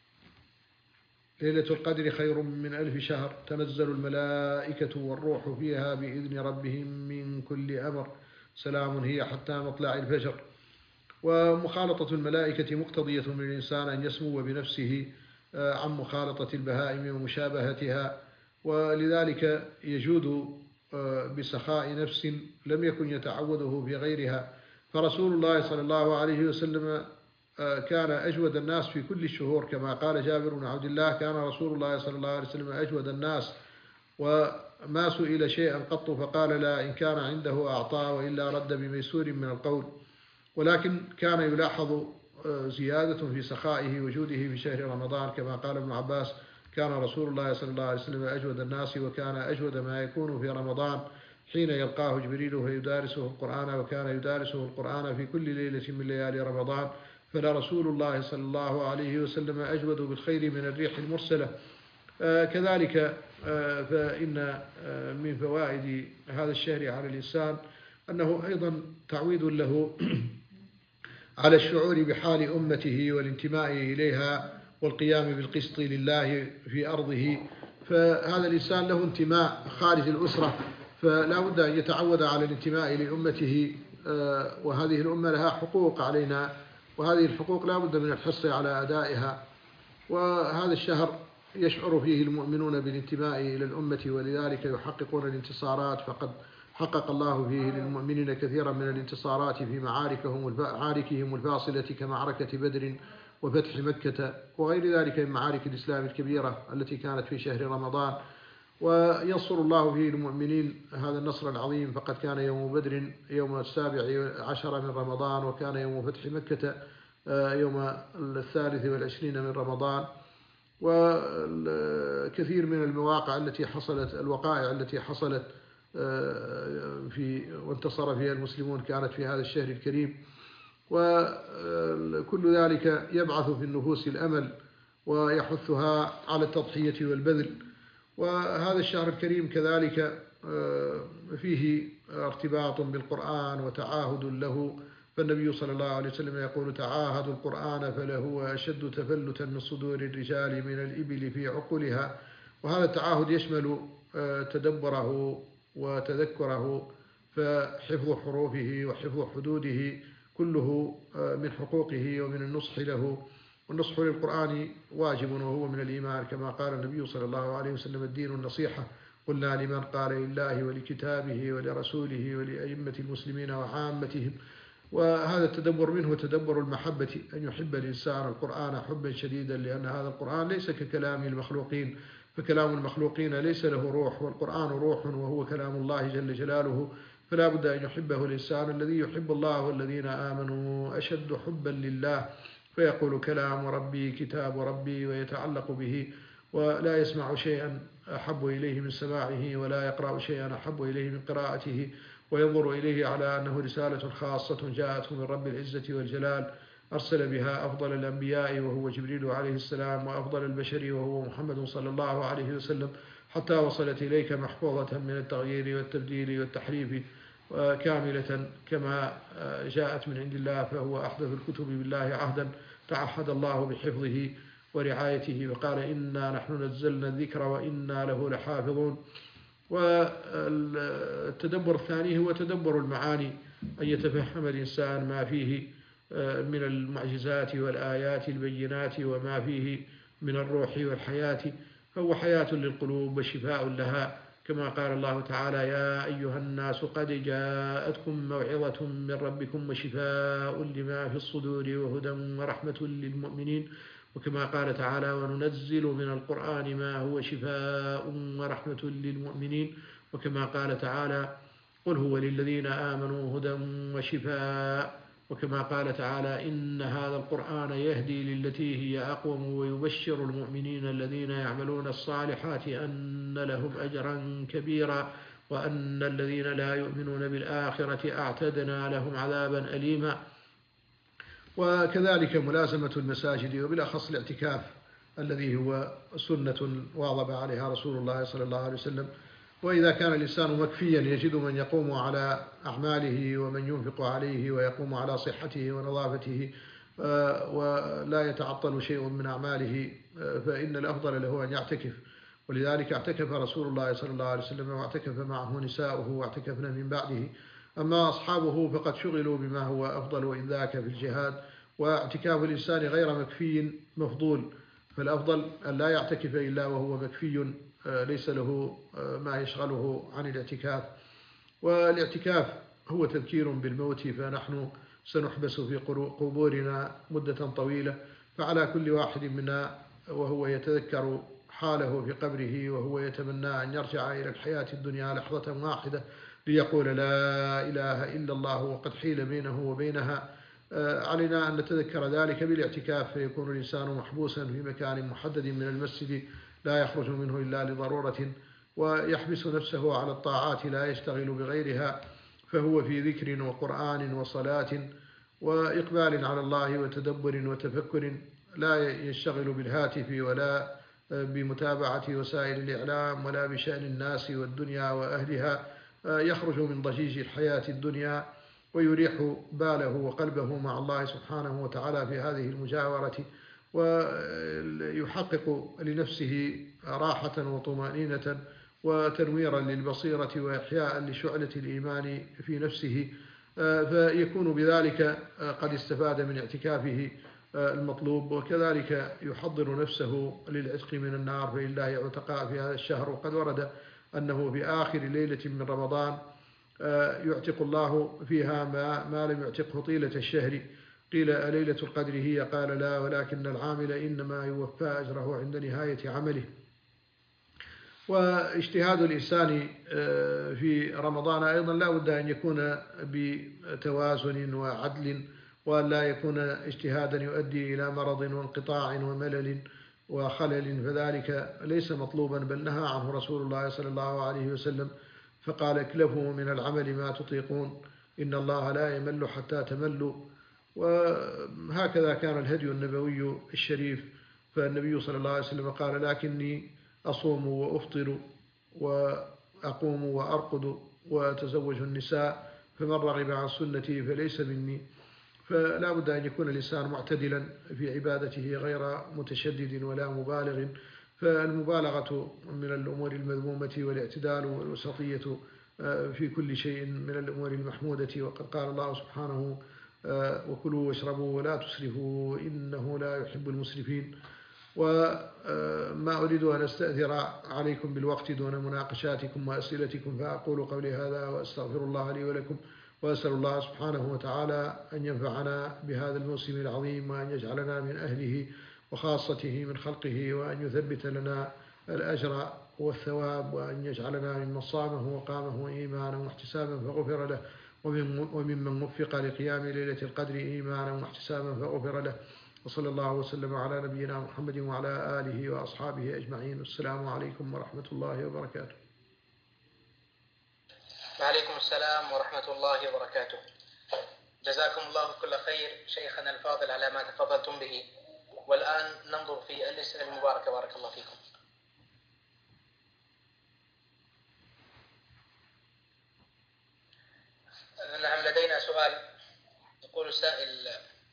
ليلة القدر خير من ألف شهر تنزل الملائكة والروح فيها بإذن ربهم من كل أمر سلام هي حتى مطلع الفجر. ومخالطة الملائكة مقتضية من الإنسان أن يسمو بنفسه عن مخالطة البهائم ومشابهتها، ولذلك يجود بسخاء نفس لم يكن يتعوده في غيرها. فرسول الله صلى الله عليه وسلم كان أجود الناس في كل الشهور، كما قال جابر بن عبد الله كان رسول الله صلى الله عليه وسلم أجود الناس وما سئل شيئا قط فقال لا، إن كان عنده أعطاه وإلا رد بميسور من القول. ولكن كان يلاحظ زيادة في سخائه وجوده في شهر رمضان، كما قال ابن عباس كان رسول الله صلى الله عليه وسلم أجود الناس وكان أجود ما يكون في رمضان حين يلقاه جبريل فيدارسه القرآن، وكان يدارسه القرآن في كل ليلة من ليالي رمضان، فلرسول الله صلى الله عليه وسلم أجود بالخير من الريح المرسلة. آه كذلك آه فإن آه من فوائد هذا الشهر على الإنسان أنه أيضا تعويد له على الشعور بحال أمته والانتماء إليها والقيام بالقسط لله في أرضه. فهذا الإنسان له انتماء خارج الأسرة، فلا بد أن يتعود على الانتماء لأمته، وهذه الأمة لها حقوق علينا، وهذه الحقوق لا بد من الحرص على أدائها. وهذا الشهر يشعر فيه المؤمنون بالانتماء إلى الأمة، ولذلك يحققون الانتصارات، فقد حقق الله فيه للمؤمنين كثيرا من الانتصارات في معاركهم معاركهم الفاصلة كمعركة بدر وفتح مكة وغير ذلك من معارك الإسلام الكبيرة التي كانت في شهر رمضان. وينصر الله فيه المؤمنين هذا النصر العظيم، فقد كان يوم بدر يوم السابع عشر من رمضان، وكان يوم فتح مكة يوم الثالث والعشرين من رمضان. وكثير من المواقع التي حصلت الوقائع التي حصلت في وانتصر فيها المسلمون كانت في هذا الشهر الكريم، وكل ذلك يبعث في النفوس الأمل ويحثها على التضحية والبذل. وهذا الشهر الكريم كذلك فيه ارتباط بالقرآن وتعاهد له، فالنبي صلى الله عليه وسلم يقول: تعاهدوا القرآن فلهو أشد تفلتا من صدور الرجال من الإبل في عقلها. وهذا التعاهد يشمل تدبره وتذكره، فحفظ حروفه وحفظ حدوده كله من حقوقه ومن النصح له. والنصح للقرآن واجب وهو من الإيمان، كما قال النبي صلى الله عليه وسلم: الدين النصيحة. قلنا: لمن؟ قال: لله ولكتابه ولرسوله ولأئمة المسلمين وعامتهم. وهذا التدبر منه تدبر المحبة، أن يحب الإنسان القرآن حبا شديدا، لأن هذا القرآن ليس ككلام المخلوقين، فكلام المخلوقين ليس له روح، والقرآن روح وهو كلام الله جل جلاله، فلا بد أن يحبه الإنسان. الذي يحب الله والذين آمنوا أشد حبا لله، فيقول: كلام ربي كتاب ربي، ويتعلق به، ولا يسمع شيئا أحب إليه من سماعه، ولا يقرأ شيئا أحب إليه من قراءته، وينظر إليه على أنه رسالة خاصة جاءته من رب العزة والجلال، أرسل بها أفضل الأنبياء وهو جبريل عليه السلام، وأفضل البشر وهو محمد صلى الله عليه وسلم، حتى وصلت إليك محفوظة من التغيير والتبديل والتحريف كاملة كما جاءت من عند الله، فهو أحدث الكتب بالله عهدا تعهد الله بحفظه ورعايته، وقال: إنا نحن نزلنا الذكر وإنا له لحافظون. والتدبر الثاني هو تدبر المعاني، أن يتفهم الإنسان ما فيه من المعجزات والآيات البينات، وما فيه من الروح والحياة، فهو حياة للقلوب وشفاء لها، كما قال الله تعالى: يا أيها الناس قد جاءتكم موعظة من ربكم وشفاء لما في الصدور وهدى ورحمة للمؤمنين. وكما قال تعالى: وننزل من القرآن ما هو شفاء ورحمة للمؤمنين. وكما قال تعالى: قل هو للذين آمنوا هدى وشفاء. وكما قال تعالى: إن هذا القرآن يهدي للتي هي أقوم ويبشر المؤمنين الذين يعملون الصالحات أن لهم أجرا كبيرا، وأن الذين لا يؤمنون بالآخرة أعتدنا لهم عذابا أليما. وكذلك ملازمة المساجد، وبالأخص الاعتكاف الذي هو سنة واظب عليها رسول الله صلى الله عليه وسلم. وإذا كان الإنسان مكفيا يجد من يقوم على أعماله ومن ينفق عليه ويقوم على صحته ونظافته ولا يتعطل شيء من أعماله، فإن الأفضل له أن يعتكف. ولذلك اعتكف رسول الله صلى الله عليه وسلم، واعتكف معه نساؤه واعتكفنا من بعده. أما أصحابه فقد شغلوا بما هو أفضل، وإن ذاك في الجهاد. واعتكاف الإنسان غير مكفي مفضول، فالأفضل أن لا يعتكف إلا وهو مكفي ليس له ما يشغله عن الاعتكاف. والاعتكاف هو تذكير بالموت، فنحن سنحبس في قبورنا مدة طويلة، فعلى كل واحد منا وهو يتذكر حاله في قبره وهو يتمنى أن يرجع إلى الحياة الدنيا لحظة واحدة ليقول: لا إله إلا الله، وقد حيل بينه وبينها. علينا أن نتذكر ذلك بالاعتكاف، فيكون الإنسان محبوسا في مكان محدد من المسجد لا يخرج منه إلا لضرورة، ويحبس نفسه على الطاعات لا يشتغل بغيرها، فهو في ذكر وقرآن وصلاة وإقبال على الله وتدبر وتفكر، لا يشتغل بالهاتف ولا بمتابعة وسائل الإعلام ولا بشأن الناس والدنيا وأهلها، يخرج من ضجيج الحياة الدنيا ويريح باله وقلبه مع الله سبحانه وتعالى في هذه المجاورة، ويحقق لنفسه راحة وطمأنينة وتنويرا للبصيرة وإحياء لشعلة الإيمان في نفسه، فيكون بذلك قد استفاد من اعتكافه المطلوب. وكذلك يحضر نفسه للعتق من النار، فلله عتقاء في هذا الشهر. وقد ورد أنه في آخر ليلة من رمضان يعتق الله فيها ما, ما لم يعتقه طيلة الشهر. قيل: أليلة القدر هي؟ قال: لا، ولكن العامل إنما يوفى أجره عند نهاية عمله. واجتهاد الإنسان في رمضان أيضا لا بد أن يكون بتوازن وعدل، وأن لا يكون اجتهادا يؤدي إلى مرض وانقطاع وملل، وخلل فذلك ليس مطلوبا، بل نهى عنه رسول الله صلى الله عليه وسلم فقال: اكلفوا من العمل ما تطيقون، إن الله لا يمل حتى تملوا. وهكذا كان الهدي النبوي الشريف، فالنبي صلى الله عليه وسلم قال: لكني أصوم وأفطر وأقوم وأرقد وأتزوج النساء، فمن رغب عن سنتي فليس مني. فلا بد أن يكون الإنسان معتدلا في عبادته غير متشدد ولا مبالغ، فالمبالغة من الأمور المذمومة، والاعتدال والوسطية في كل شيء من الأمور المحمودة. وقد قال الله سبحانه: وكلوا واشربوا ولا تسرفوا إنه لا يحب المسرفين. وما أريد أن أستأثر عليكم بالوقت دون مناقشاتكم وأسئلتكم، فأقول قولي هذا وأستغفر الله لي ولكم، وأسأل الله سبحانه وتعالى أن ينفعنا بهذا الموسم العظيم، وأن يجعلنا من أهله وخاصته من خلقه، وأن يثبت لنا الأجر والثواب، وأن يجعلنا ممن صامه وقامه إيمانا واحتسابا فغفر له، وممن وفق لقيام ليلة القدر إيمانا واحتسابا فغفر له. وصلى الله وسلم على نبينا محمد وعلى آله وأصحابه أجمعين. والسلام عليكم ورحمة الله وبركاته. وعليكم السلام ورحمة الله وبركاته. جزاكم الله كل خير شيخنا الفاضل على ما تفضلتم به. والآن ننظر في الأسئلة المباركة، بارك الله فيكم. نعم، لدينا سؤال. يقول السائل: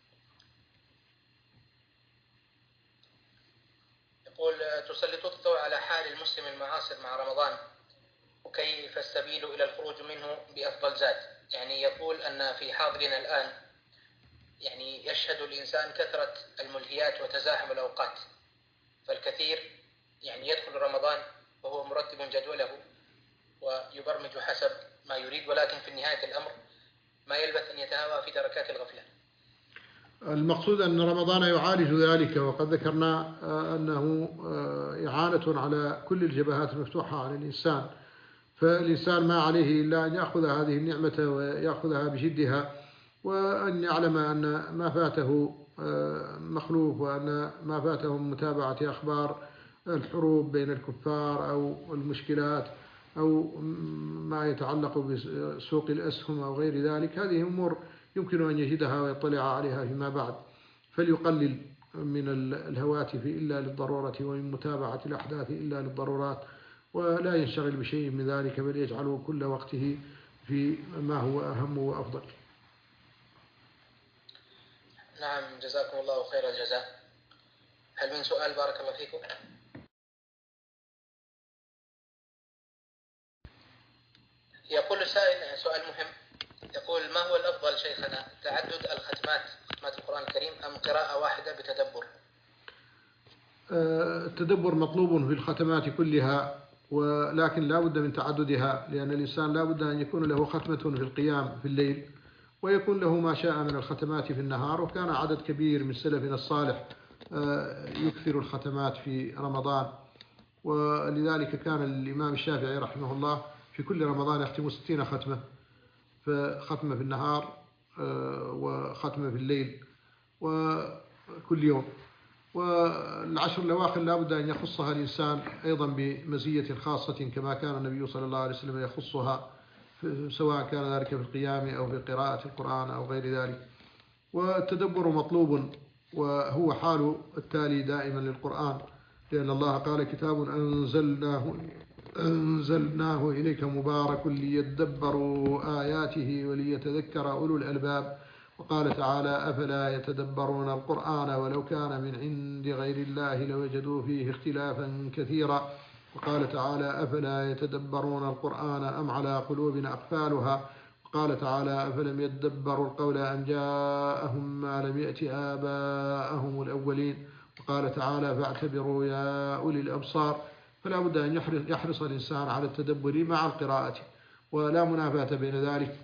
يقول تسلط الضوء على حال المسلم المعاصر مع رمضان، وكيف السبيل إلى الخروج منه بأفضل زاد. يعني يقول أن في حاضرنا الآن يعني يشهد الإنسان كثرة الملهيات وتزاحم الأوقات، فالكثير يعني يدخل رمضان وهو مرتب جدوله ويبرمج حسب ما يريد، ولكن في نهاية الأمر ما يلبث أن يتهاوى في دركات الغفلة. المقصود أن رمضان يعالج ذلك، وقد ذكرنا أنه إعانة على كل الجبهات المفتوحة على الإنسان، فالإنسان ما عليه إلا أن يأخذ هذه النعمة ويأخذها بجدها، وأن يعلم أن ما فاته مخلوف، وأن ما فاته من متابعة أخبار الحروب بين الكفار أو المشكلات أو ما يتعلق بسوق الأسهم أو غير ذلك، هذه أمور يمكن أن يجدها ويطلع عليها فيما بعد، فليقلل من الهواتف إلا للضرورة، ومن متابعة الأحداث إلا للضرورات، ولا ينشغل بشيء من ذلك، بل يجعل كل وقته في ما هو أهم وأفضل. نعم، جزاكم الله خير الجزاء. هل من سؤال بارك الله فيكم؟ يقول السائل سؤال مهم، يقول: ما هو الأفضل شيخنا، تعدد الختمات ختمات القرآن الكريم أم قراءة واحدة بتدبر؟ التدبر مطلوب في الختمات كلها، ولكن لا بد من تعددها، لأن الإنسان لا بد أن يكون له ختمة في القيام في الليل، ويكون له ما شاء من الختمات في النهار. وكان عدد كبير من سلفنا الصالح يكثر الختمات في رمضان، ولذلك كان الإمام الشافعي رحمه الله في كل رمضان يختم ستين ختمة، فختمة في النهار وختمة في الليل وكل يوم. والعشر الأواخر لا بد أن يخصها الإنسان أيضا بمزية خاصة، كما كان النبي صلى الله عليه وسلم يخصها، سواء كان ذلك في القيام أو في قراءة القرآن أو غير ذلك. والتدبر مطلوب، وهو حال التالي دائما للقرآن، لأن الله قال: كتاب أنزلناه أنزلناه إليك مبارك ليدبروا آياته وليتذكر أولو الألباب. وقال تعالى: أفلا يتدبرون القرآن ولو كان من عند غير الله لوجدوا فيه اختلافا كثيرا. وقال تعالى: أفلا يتدبرون القرآن أم على قلوب أقفالها. وقال تعالى: أفلم يدبروا القول أم جاءهم ما لم يأت آباءهم الأولين. وقال تعالى: فاعتبروا يا أولي الأبصار. فلا بد أن يحرص الإنسان على التدبر مع القراءة، ولا منافاة بين ذلك.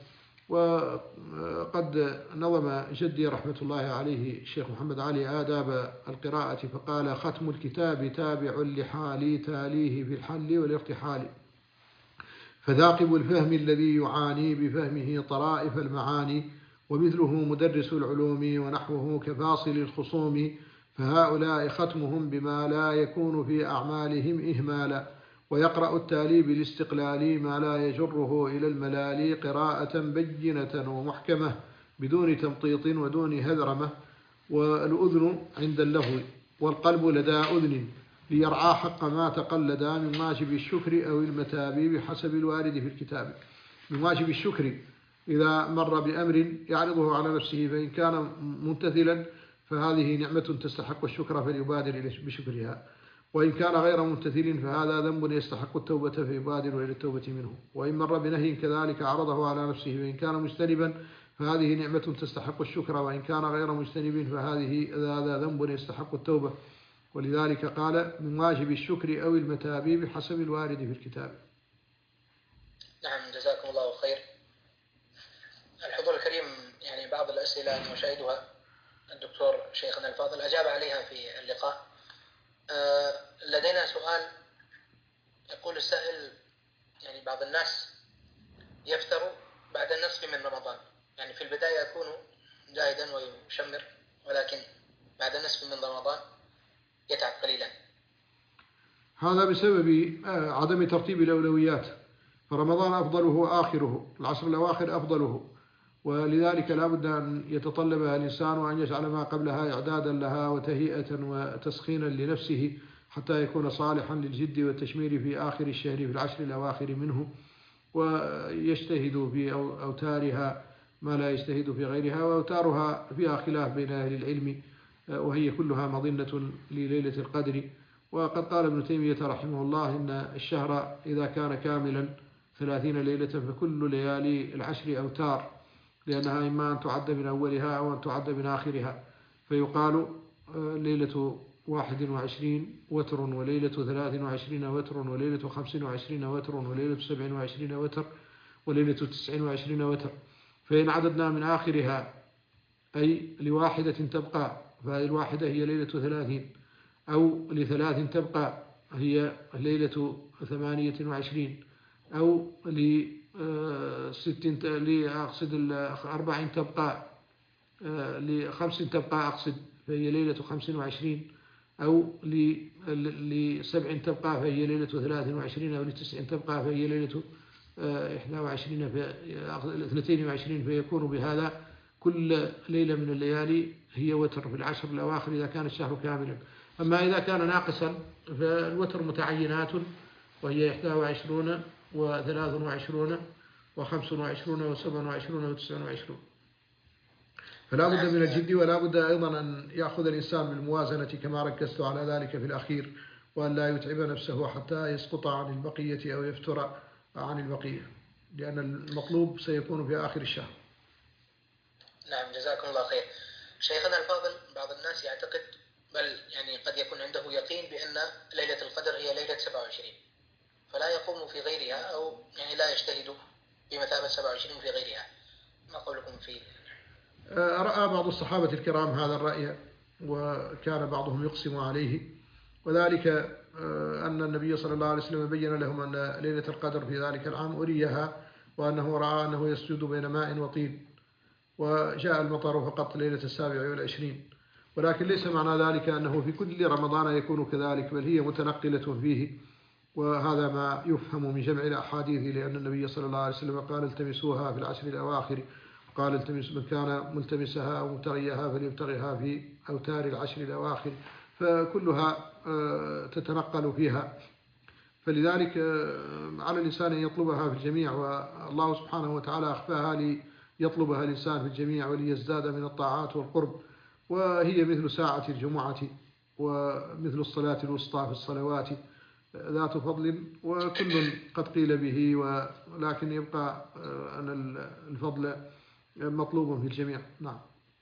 وقد نظم جدي رحمة الله عليه الشيخ محمد علي آداب القراءة، فقال: ختم الكتاب تابع لحالي تاليه في الحل والارتحال، فذاقب الفهم الذي يعاني بفهمه طرائف المعاني، ومثله مدرس العلوم ونحوه كفاصل الخصوم، فهؤلاء ختمهم بما لا يكون في أعمالهم إهمالا، ويقرأ التالي بالاستقلال ما لا يجره إلى الملال قراءة بينة ومحكمة بدون تمطيط ودون هذرمة. والأذن عند اللهو والقلب لدى أذن ليرعى حق ما تقلدا من واجب الشكر أو المتابي بحسب الوارد في الكتاب. من واجب الشكر إذا مر بأمر يعرضه على نفسه فإن كان ممتثلا فهذه نعمة تستحق الشكر فليبادر بشكرها، وإن كان غير ممتثل فهذا ذنب يستحق التوبة فيبادر إلى التوبة منه. وإن مر بنهي كذلك عرضه على نفسه فإن كان مجتنبا فهذه نعمة تستحق الشكر، وإن كان غير مجتنب فهذه هذا ذنب يستحق التوبة. ولذلك قال من واجب الشكر أو المتابي بحسب الوارد في الكتاب. نعم، جزاكم الله خير. الحضور الكريم، يعني بعض الأسئلة أنا أشاهدها الدكتور شيخنا الفاضل أجاب عليها في اللقاء. أه لدينا سؤال يقول السائل: يعني بعض الناس يفتر بعد النصف من رمضان، يعني في البداية يكون جاهدا ويشمر، ولكن بعد النصف من رمضان يتعب قليلا. هذا بسبب عدم ترتيب الأولويات، فرمضان أفضله آخره، العشر الأواخر أفضله، ولذلك لا بد أن يتطلبها الإنسان وأن يجعل ما قبلها إعدادا لها وتهيئة وتسخينا لنفسه حتى يكون صالحا للجد والتشمير في آخر الشهر في العشر الأواخر منه، ويجتهد في أوتارها ما لا يجتهد في غيرها، وأوتارها فيها خلاف بين أهل العلم، وهي كلها مظنة لليلة القدر. وقد قال ابن تيمية رحمه الله إن الشهر إذا كان كاملا ثلاثين ليلة فكل ليالي العشر أوتار، لأنها إما أن تعد من أولها أو أن تعد من آخرها، فيقال ليلة واحد وعشرين وتر، وليلة ثلاث وعشرين وتر، وليلة خمس وعشرين وتر، وليلة سبع وعشرين وتر، وليلة تسع وعشرين وتر. فإن عددنا من آخرها أي لواحدة تبقى فهذه الواحدة هي ليلة ثلاثين، أو لثلاث تبقى هي ليلة ثمانية وعشرين، أو لست لأقصد أربع تبقى لخمس تبقى أقصد فهي ليلة خمس وعشرين، أو لسبع تبقى فهي ليلة ثلاث وعشرين، أو لتسع تبقى فهي ليلة إحدى وعشرين اثنتين وعشرين. فيكون بهذا كل ليلة من الليالي هي وتر في العشر الأواخر إذا كان الشهر كاملا. أما إذا كان ناقصا فالوتر متعينات، وهي إحدى وعشرون وثلاث وعشرون وخمس وعشرون وسبع وعشرون وتسع وعشرون. فلا بد من الجد، ولا بد أيضا أن يأخذ الإنسان بالموازنة كما ركزت على ذلك في الأخير، وأن لا يتعب نفسه حتى يسقط عن البقية أو يفتر عن البقية، لأن المطلوب سيكون في آخر الشهر. نعم، جزاكم الله خير. شيخنا الفاضل، بعض الناس يعتقد، بل يعني قد يكون عنده يقين بأن ليلة القدر هي ليلة سبعة وعشرين، فلا يقوم في غيرها، أو يعني لا يجتهد بمثابة سبعة وعشرين في غيرها. ما قولكم فيه؟ رأى بعض الصحابة الكرام هذا الرأي، وكان بعضهم يقسم عليه، وذلك أن النبي صلى الله عليه وسلم بين لهم أن ليلة القدر في ذلك العام أريها، وأنه رأى أنه يسجد بين ماء وطين، وجاء المطر فقط ليلة السابع والعشرين. ولكن ليس معنى ذلك أنه في كل رمضان يكون كذلك، بل هي متنقلة فيه، وهذا ما يفهم من جمع الأحاديث، لأن النبي صلى الله عليه وسلم قال التمسوها في العشر الأواخر، قال التمس من كان ملتمسها أو مبتغيها فليبتغيها في أوتار العشر الأواخر، فكلها تتنقل فيها. فلذلك على الإنسان أن يطلبها في الجميع، والله سبحانه وتعالى أخفاها ليطلبها الإنسان في الجميع وليزداد من الطاعات والقرب، وهي مثل ساعة الجمعة ومثل الصلاة الوسطى في الصلوات، ذات فضل، وكل قد قيل به، ولكن يبقى أن الفضل مطلوب في الجميع. نعم.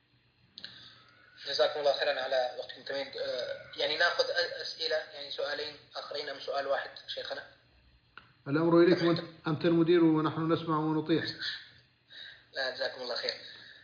جزاكم الله خيرا على وقتكم تمام. يعني ناخذ أسئلة، يعني سؤالين آخرين أم سؤال واحد شيخنا؟ الأمر إليكم، أنت المدير ونحن نسمع ونطيع. لا، جزاكم الله خير.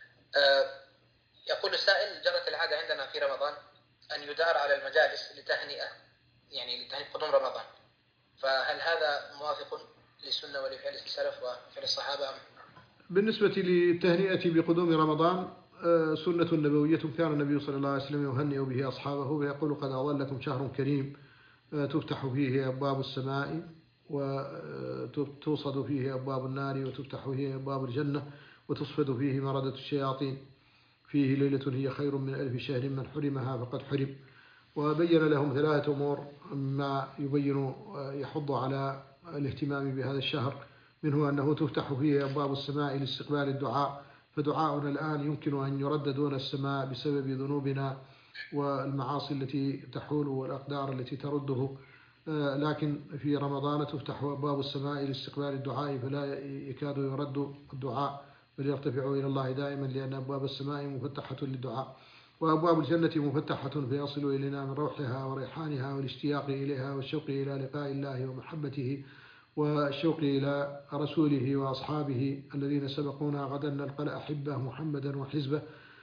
يقول السائل: جرت العادة عندنا في رمضان أن يدار على المجالس لتهنئة، يعني لتهنئة قدوم رمضان، فهل هذا موافق للسنة ولفعل السلف وفعل الصحابة؟ بالنسبة للتهنئة بقدوم رمضان سنة نبوية كان النبي صلى الله عليه وسلم يهنئ به أصحابه ويقول قد أظلكم شهر كريم تفتح فيه أبواب السماء وتوصد فيه أبواب النار وتفتح فيه أبواب الجنة وتصفد فيه مردة الشياطين، فيه ليلة هي خير من ألف شهر من حرمها فقد حرم. وبين لهم ثلاثة أمور ما يبين يحض على الاهتمام بهذا الشهر، منه أنه تفتح فيه أبواب السماء لاستقبال الدعاء، فدعاؤنا الآن يمكن أن يرد دون السماء بسبب ذنوبنا والمعاصي التي تحول والأقدار التي ترده، لكن في رمضان تفتح أبواب السماء لاستقبال الدعاء فلا يكاد يرد الدعاء بل يرتفع إلى الله دائما، لأن أبواب السماء مفتحة للدعاء. وأبواب الجنة مفتحة فيصل إلينا من روحها وريحانها والاشتياق إليها والشوق إلى لقاء الله ومحبته والشوق إلى رسوله وأصحابه الذين سبقونا غدا نلقى الأحبة محمدا وحزبه.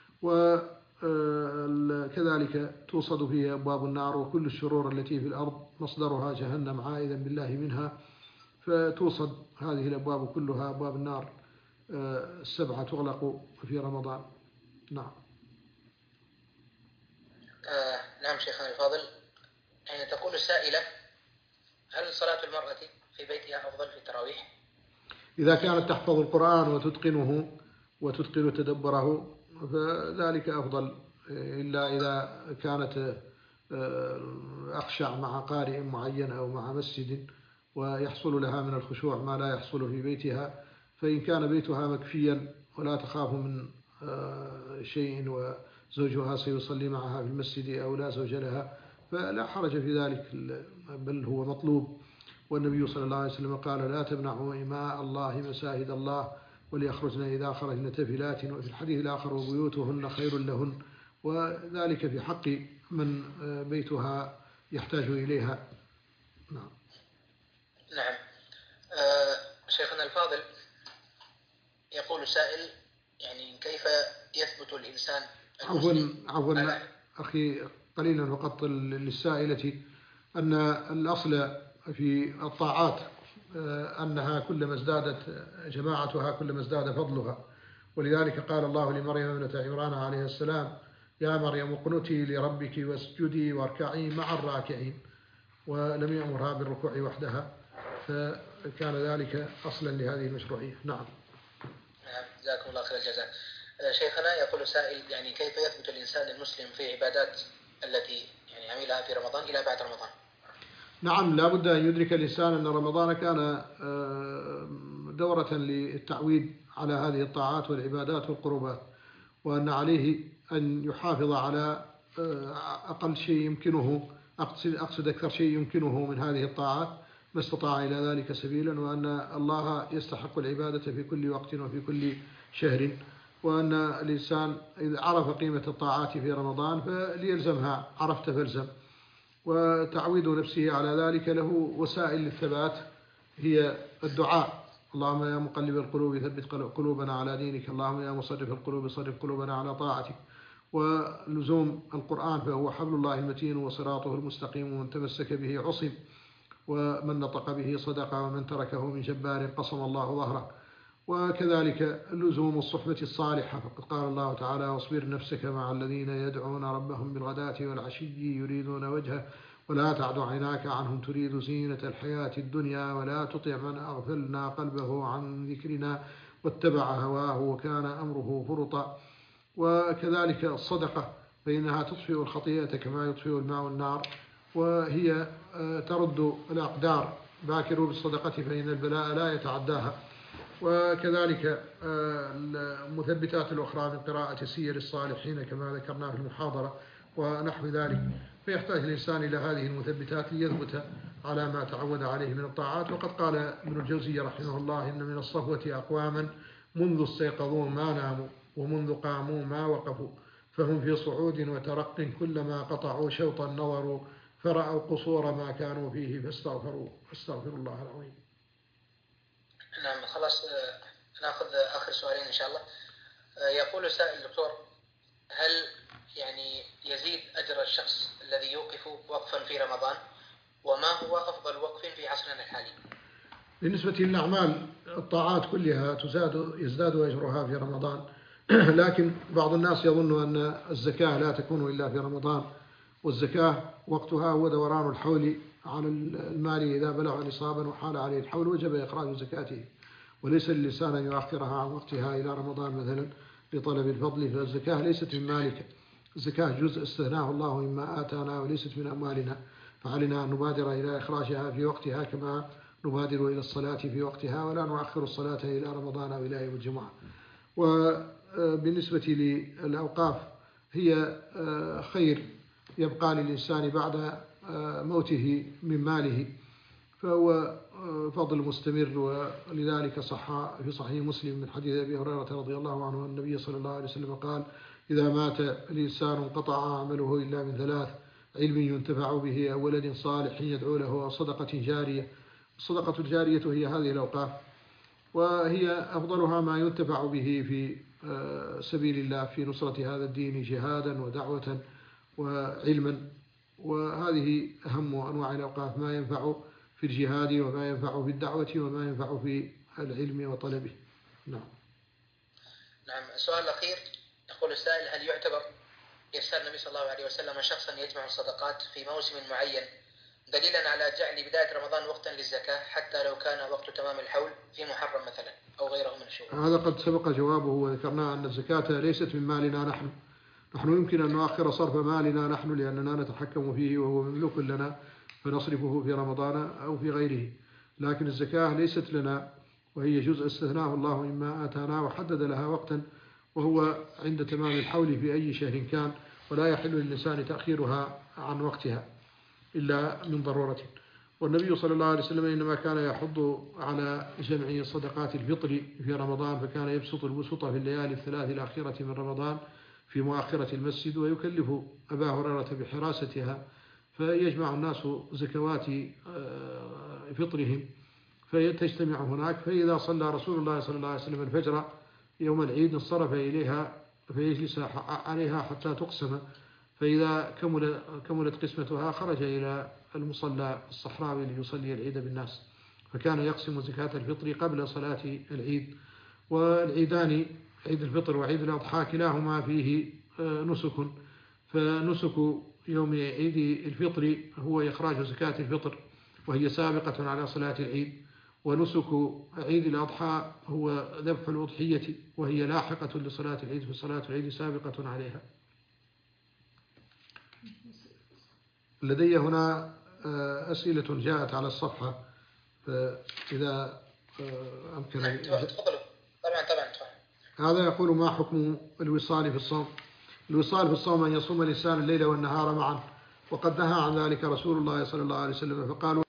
وكذلك توصد فيه أبواب النار وكل الشرور التي في الأرض مصدرها جهنم عائذا بالله منها، فتوصد هذه الأبواب كلها أبواب النار السبعة تغلق في رمضان. نعم. آه نعم شيخنا الفاضل، يعني تقول السائلة: هل صلاة المرأة في بيتها أفضل في التراويح؟ إذا كانت تحفظ القرآن وتتقنه وتتقن تدبره فذلك أفضل، إلا إذا كانت أخشع مع قارئ معين أو مع مسجد ويحصل لها من الخشوع ما لا يحصل في بيتها، فإن كان بيتها مكفيا ولا تخاف من شيء وزوجها سيصلي معها في المسجد أو لا زوج لها فلا حرج في ذلك، بل هو مطلوب. والنبي صلى الله عليه وسلم قال: لا تمنعوا إماء الله مساجد الله وليخرجن إذا خرجن تفلات، وفي الحديث الآخر: وبيوتهن خير لهن، وذلك في حق من بيتها يحتاج إليها. نعم. نعم. آه شيخنا الفاضل، يقول سائل: يعني كيف يثبت الإنسان عفوا عفوا أخي قليلا فقط للسائلة، أن الأصل في الطاعات أنها كلما ازدادت جماعتها كلما ازداد فضلها، ولذلك قال الله لمريم ابنة عمران عليه السلام: يا مريم اقنتي لربك واسجدي واركعي مع الراكعين، ولم يأمرها بالركوع وحدها، فكان ذلك أصلا لهذه المشروعية. نعم. نعم، جزاكم الله خير الجزاء. شيخنا يقول سائل: يعني كيف يثبت الإنسان المسلم في عبادات التي يعني عملها في رمضان إلى بعد رمضان؟ نعم، لا بد أن يدرك الإنسان أن رمضان كان دورة للتعويد على هذه الطاعات والعبادات والقربات، وأن عليه أن يحافظ على أقل شيء يمكنه، أقصد, أقصد أكثر شيء يمكنه من هذه الطاعات ما استطاع إلى ذلك سبيلا، وأن الله يستحق العبادة في كل وقت وفي كل شهر، وأن الإنسان إذا عرف قيمة الطاعات في رمضان فليلزمها، عرفت فالزم. وتعويد نفسه على ذلك له وسائل للثبات هي الدعاء: اللهم يا مقلب القلوب ثبت قلوبنا على دينك، اللهم يا مصرف القلوب صرف قلوبنا على طاعتك. ولزوم القرآن فهو حبل الله المتين وصراطه المستقيم، ومن تمسك به عصم، ومن نطق به صدق، ومن تركه من جبار قصم الله ظهره. وكذلك لزوم الصحبة الصالحة، فقد قال الله تعالى: واصبر نفسك مع الذين يدعون ربهم بالغداة والعشي يريدون وجهه ولا تعد عيناك عنهم تريد زينة الحياة الدنيا ولا تطع من أغفلنا قلبه عن ذكرنا واتبع هواه وكان أمره فرطا. وكذلك الصدقة فإنها تطفئ الخطيئة كما يطفئ الماء النار، وهي ترد الأقدار: باكروا بالصدقة فإن البلاء لا يتعداها. وكذلك المثبتات الأخرى من قراءة سير الصالحين كما ذكرنا في المحاضرة ونحو ذلك، فيحتاج الإنسان إلى هذه المثبتات ليثبت على ما تعود عليه من الطاعات. وقد قال ابن الجوزي رحمه الله: إن من الصفوة أقواما منذ استيقظوا ما ناموا ومنذ قاموا ما وقفوا، فهم في صعود وترق كلما قطعوا شوطا نظروا فرأوا قصور ما كانوا فيه فاستغفروا فاستغفر الله العظيم. نعم، خلاص ناخذ آخر سؤالين إن شاء الله. يقول سائل: دكتور، هل يعني يزيد أجر الشخص الذي يوقف وقفا في رمضان؟ وما هو أفضل وقف في عصرنا الحالي؟ بالنسبة للأعمال الطاعات كلها تزاد يزداد أجرها في رمضان، لكن بعض الناس يظن أن الزكاة لا تكون إلا في رمضان، والزكاة وقتها هو دوران الحول على المال إذا بلغ نصابا وحال عليه الحول وجب إخراج زكاته، وليس للإنسان أن يؤخرها عن وقتها إلى رمضان مثلا لطلب الفضل، فالزكاة ليست من مالك، الزكاة جزء استثناه الله مما آتانا وليست من أموالنا، فعلينا أن نبادر إلى إخراجها في وقتها كما نبادر إلى الصلاة في وقتها، ولا نؤخر الصلاة إلى رمضان أو إلى يوم الجمعة. وبالنسبة للأوقاف هي خير يبقى للإنسان بعد موته من ماله، فهو فضل مستمر، ولذلك صح في صحيح مسلم من حديث أبي هريرة رضي الله عنه النبي صلى الله عليه وسلم قال: إذا مات الإنسان انقطع عمله إلا من ثلاث: علم ينتفع به أو ولد صالح يدعو له أو صدقة جارية. الصدقة الجارية هي هذه الأوقاف، وهي أفضلها ما ينتفع به في سبيل الله في نصرة هذا الدين جهادا ودعوة وعلما، وهذه أهم أنواع الأوقاف: ما ينفع في الجهاد وما ينفع في الدعوة وما ينفع في العلم وطلبه. نعم. نعم. السؤال الأخير يقول السائل: هل يعتبر إرسال النبي صلى الله عليه وسلم شخصا يجمع الصدقات في موسم معين دليلا على جعل بداية رمضان وقتا للزكاة حتى لو كان وقت تمام الحول في محرم مثلا أو غيره من الشهور؟ هذا قد سبق جوابه، وذكرنا أن الزكاة ليست من مالنا نحن، نحن يمكن أن نؤخر صرف مالنا نحن لأننا نتحكم فيه وهو مملوك لنا فنصرفه في رمضان أو في غيره، لكن الزكاة ليست لنا، وهي جزء استثناه الله مما آتانا وحدد لها وقتا، وهو عند تمام الحول في أي شهر كان، ولا يحل للإنسان تأخيرها عن وقتها إلا من ضرورة. والنبي صلى الله عليه وسلم إنما كان يحض على جمع صدقات الفطر في رمضان، فكان يبسط البسط في الليالي الثلاث الأخيرة من رمضان في مؤخرة المسجد، ويكلف أبا هريرة بحراستها، فيجمع الناس زكوات فطرهم فتجتمع هناك، فإذا صلى رسول الله صلى الله عليه وسلم الفجر يوم العيد انصرف إليها فيجلس عليها حتى تقسم، فإذا كمل كملت قسمتها خرج إلى المصلى الصحراوي ليصلي العيد بالناس، فكان يقسم زكاة الفطر قبل صلاة العيد. والعيدان عيد الفطر وعيد الأضحى كلاهما فيه نسك، فنسك يوم عيد الفطر هو إخراج زكاة الفطر وهي سابقة على صلاة العيد، ونسك عيد الأضحى هو ذبح الأضحية وهي لاحقة لصلاة العيد، فصلاة العيد سابقة عليها. لدي هنا أسئلة جاءت على الصفحة، فإذا أمكن تفضلوا. طبعا طبعا. هذا يقول: ما حكم الوصال في الصوم؟ الوصال في الصوم أن يصوم الإنسان الليل والنهار معا، وقد نهى عن ذلك رسول الله صلى الله عليه وسلم، فقالوا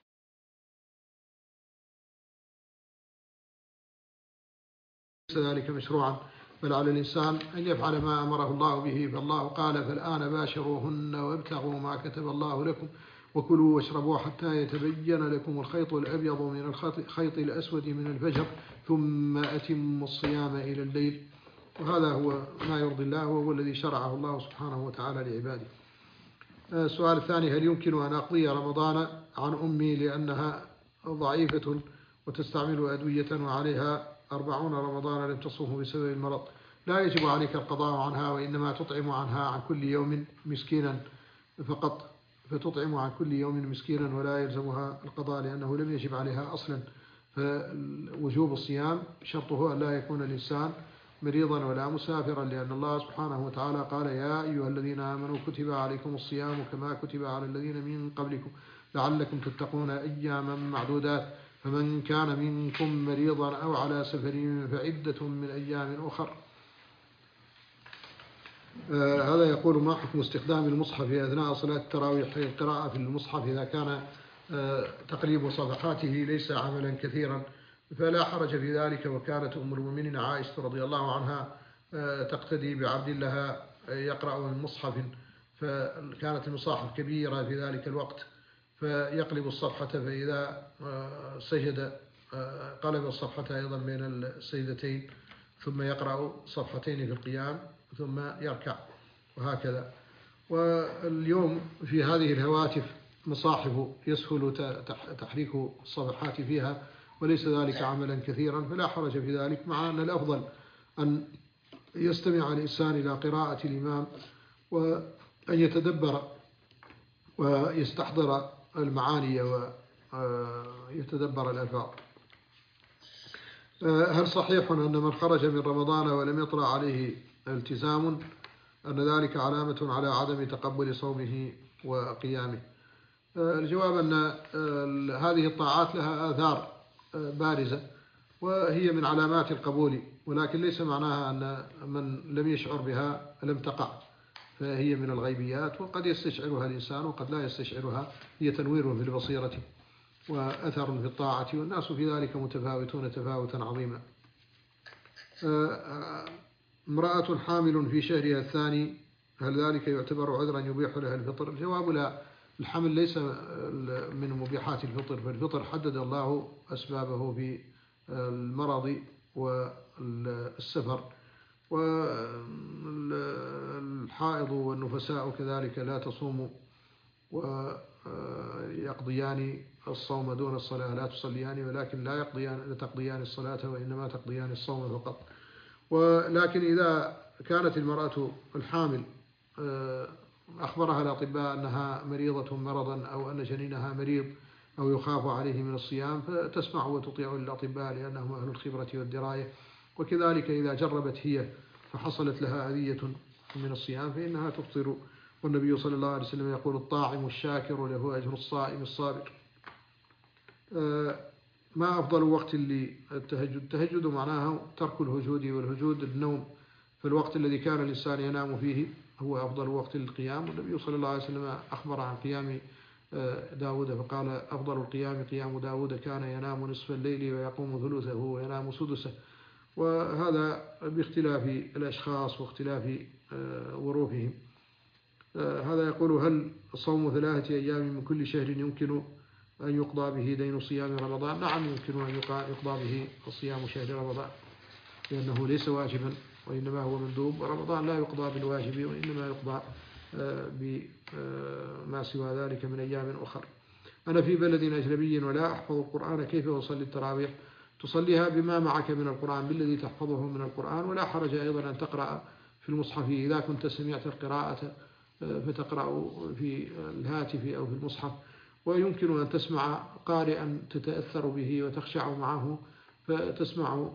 ليس ذلك مشروعا، بل على الإنسان أن يفعل ما أمره الله به، فالله قال: فالآن باشروهن وابتغوا ما كتب الله لكم وكلوا واشربوا حتى يتبين لكم الخيط الأبيض من الخيط الأسود من الفجر ثم أتموا الصيام إلى الليل. وهذا هو ما يرضي الله وهو الذي شرعه الله سبحانه وتعالى لعباده. السؤال الثاني: هل يمكن أن أقضي رمضان عن أمي لأنها ضعيفة وتستعمل أدوية وعليها أربعون رمضان لم تصومه بسبب المرض؟ لا يجب عليك القضاء عنها، وإنما تطعم عنها عن كل يوم مسكينا فقط، فتطعم عن كل يوم مسكينا ولا يلزمها القضاء لأنه لم يجب عليها أصلا. فوجوب الصيام شرطه أن لا يكون الإنسان مريضا ولا مسافرا، لأن الله سبحانه وتعالى قال: يا أيها الذين آمنوا كتب عليكم الصيام كما كتب على الذين من قبلكم لعلكم تتقون أياما معدودات، فمن كان منكم مريضا أو على سفر فعدة من أيام أخر. آه هذا يقول: ما حكم استخدام المصحف أثناء صلاة التراويح للقراءة في المصحف إذا كان آه تقليب صفحاته ليس عملا كثيرا؟ فلا حرج في ذلك، وكانت أم المؤمنين عائشة رضي الله عنها آه تقتدي بعبد الله يقرأ من مصحف، فكانت المصاحف كبيرة في ذلك الوقت، فيقلب الصفحة، فإذا آه سجد آه قلب الصفحة أيضا بين السجدتين، ثم يقرأ صفحتين في القيام ثم يركع، وهكذا. واليوم في هذه الهواتف مصاحف يسهل تحريك الصفحات فيها وليس ذلك عملا كثيرا، فلا حرج في ذلك، مع أن الأفضل أن يستمع الإنسان إلى قراءة الإمام وأن يتدبر ويستحضر المعاني ويتدبر الألفاظ. هل صحيح أن من خرج من رمضان ولم يطلع عليه التزام أن ذلك علامة على عدم تقبل صومه وقيامه؟ الجواب أن هذه الطاعات لها آثار بارزة وهي من علامات القبول، ولكن ليس معناها أن من لم يشعر بها لم تقع، فهي من الغيبيات وقد يستشعرها الإنسان وقد لا يستشعرها. هي تنوير في البصيرة وأثر في الطاعة، والناس في ذلك متفاوتون تفاوتا عظيما. امرأة حامل في شهرها الثاني هل ذلك يعتبر عذرا يبيح لها الفطر؟ الجواب لا، الحمل ليس من مبيحات الفطر، فالفطر حدد الله أسبابه في المرض والسفر، والحائض والنفساء كذلك لا تصوم ويقضيان الصوم دون الصلاة، لا تصليان ولكن لا يقضيان تقضيان الصلاة وإنما تقضيان الصوم فقط. ولكن إذا كانت المرأة الحامل أخبرها الأطباء أنها مريضة مرضا أو أن جنينها مريض أو يخاف عليه من الصيام فتسمع وتطيع للأطباء لأنهم أهل الخبرة والدراية. وكذلك إذا جربت هي فحصلت لها أذية من الصيام فإنها تفطر، والنبي صلى الله عليه وسلم يقول الطاعم الشاكر له أجر الصائم الصابر. ما أفضل وقت للتهجد؟ التهجد معناها ترك الهجود، والهجود النوم، فالوقت الذي كان الإنسان ينام فيه هو أفضل وقت للقيام. والنبي صلى الله عليه وسلم أخبر عن قيام داود فقال أفضل القيام قيام داود كان ينام نصف الليل ويقوم ثلثه وينام سدسه. وهذا باختلاف الأشخاص واختلاف ظروفهم. هذا يقول هل صوم ثلاثة أيام من كل شهر يمكن أن يقضى به دين صيام رمضان؟ نعم يمكن أن يقضى به صيام شهر رمضان، لأنه ليس واجبا وإنما هو مندوب، ورمضان لا يقضى بالواجب وإنما يقضى بما سوى ذلك من أيام أخرى. أنا في بلد أجنبي ولا أحفظ القرآن، كيف أصلي التراويح؟ تصليها بما معك من القرآن بالذي تحفظه من القرآن، ولا حرج أيضا أن تقرأ في المصحف إذا كنت سمعت القراءة فتقرأ في الهاتف أو في المصحف. ويمكن أن تسمع قارئا تتأثر به وتخشع معه فتسمع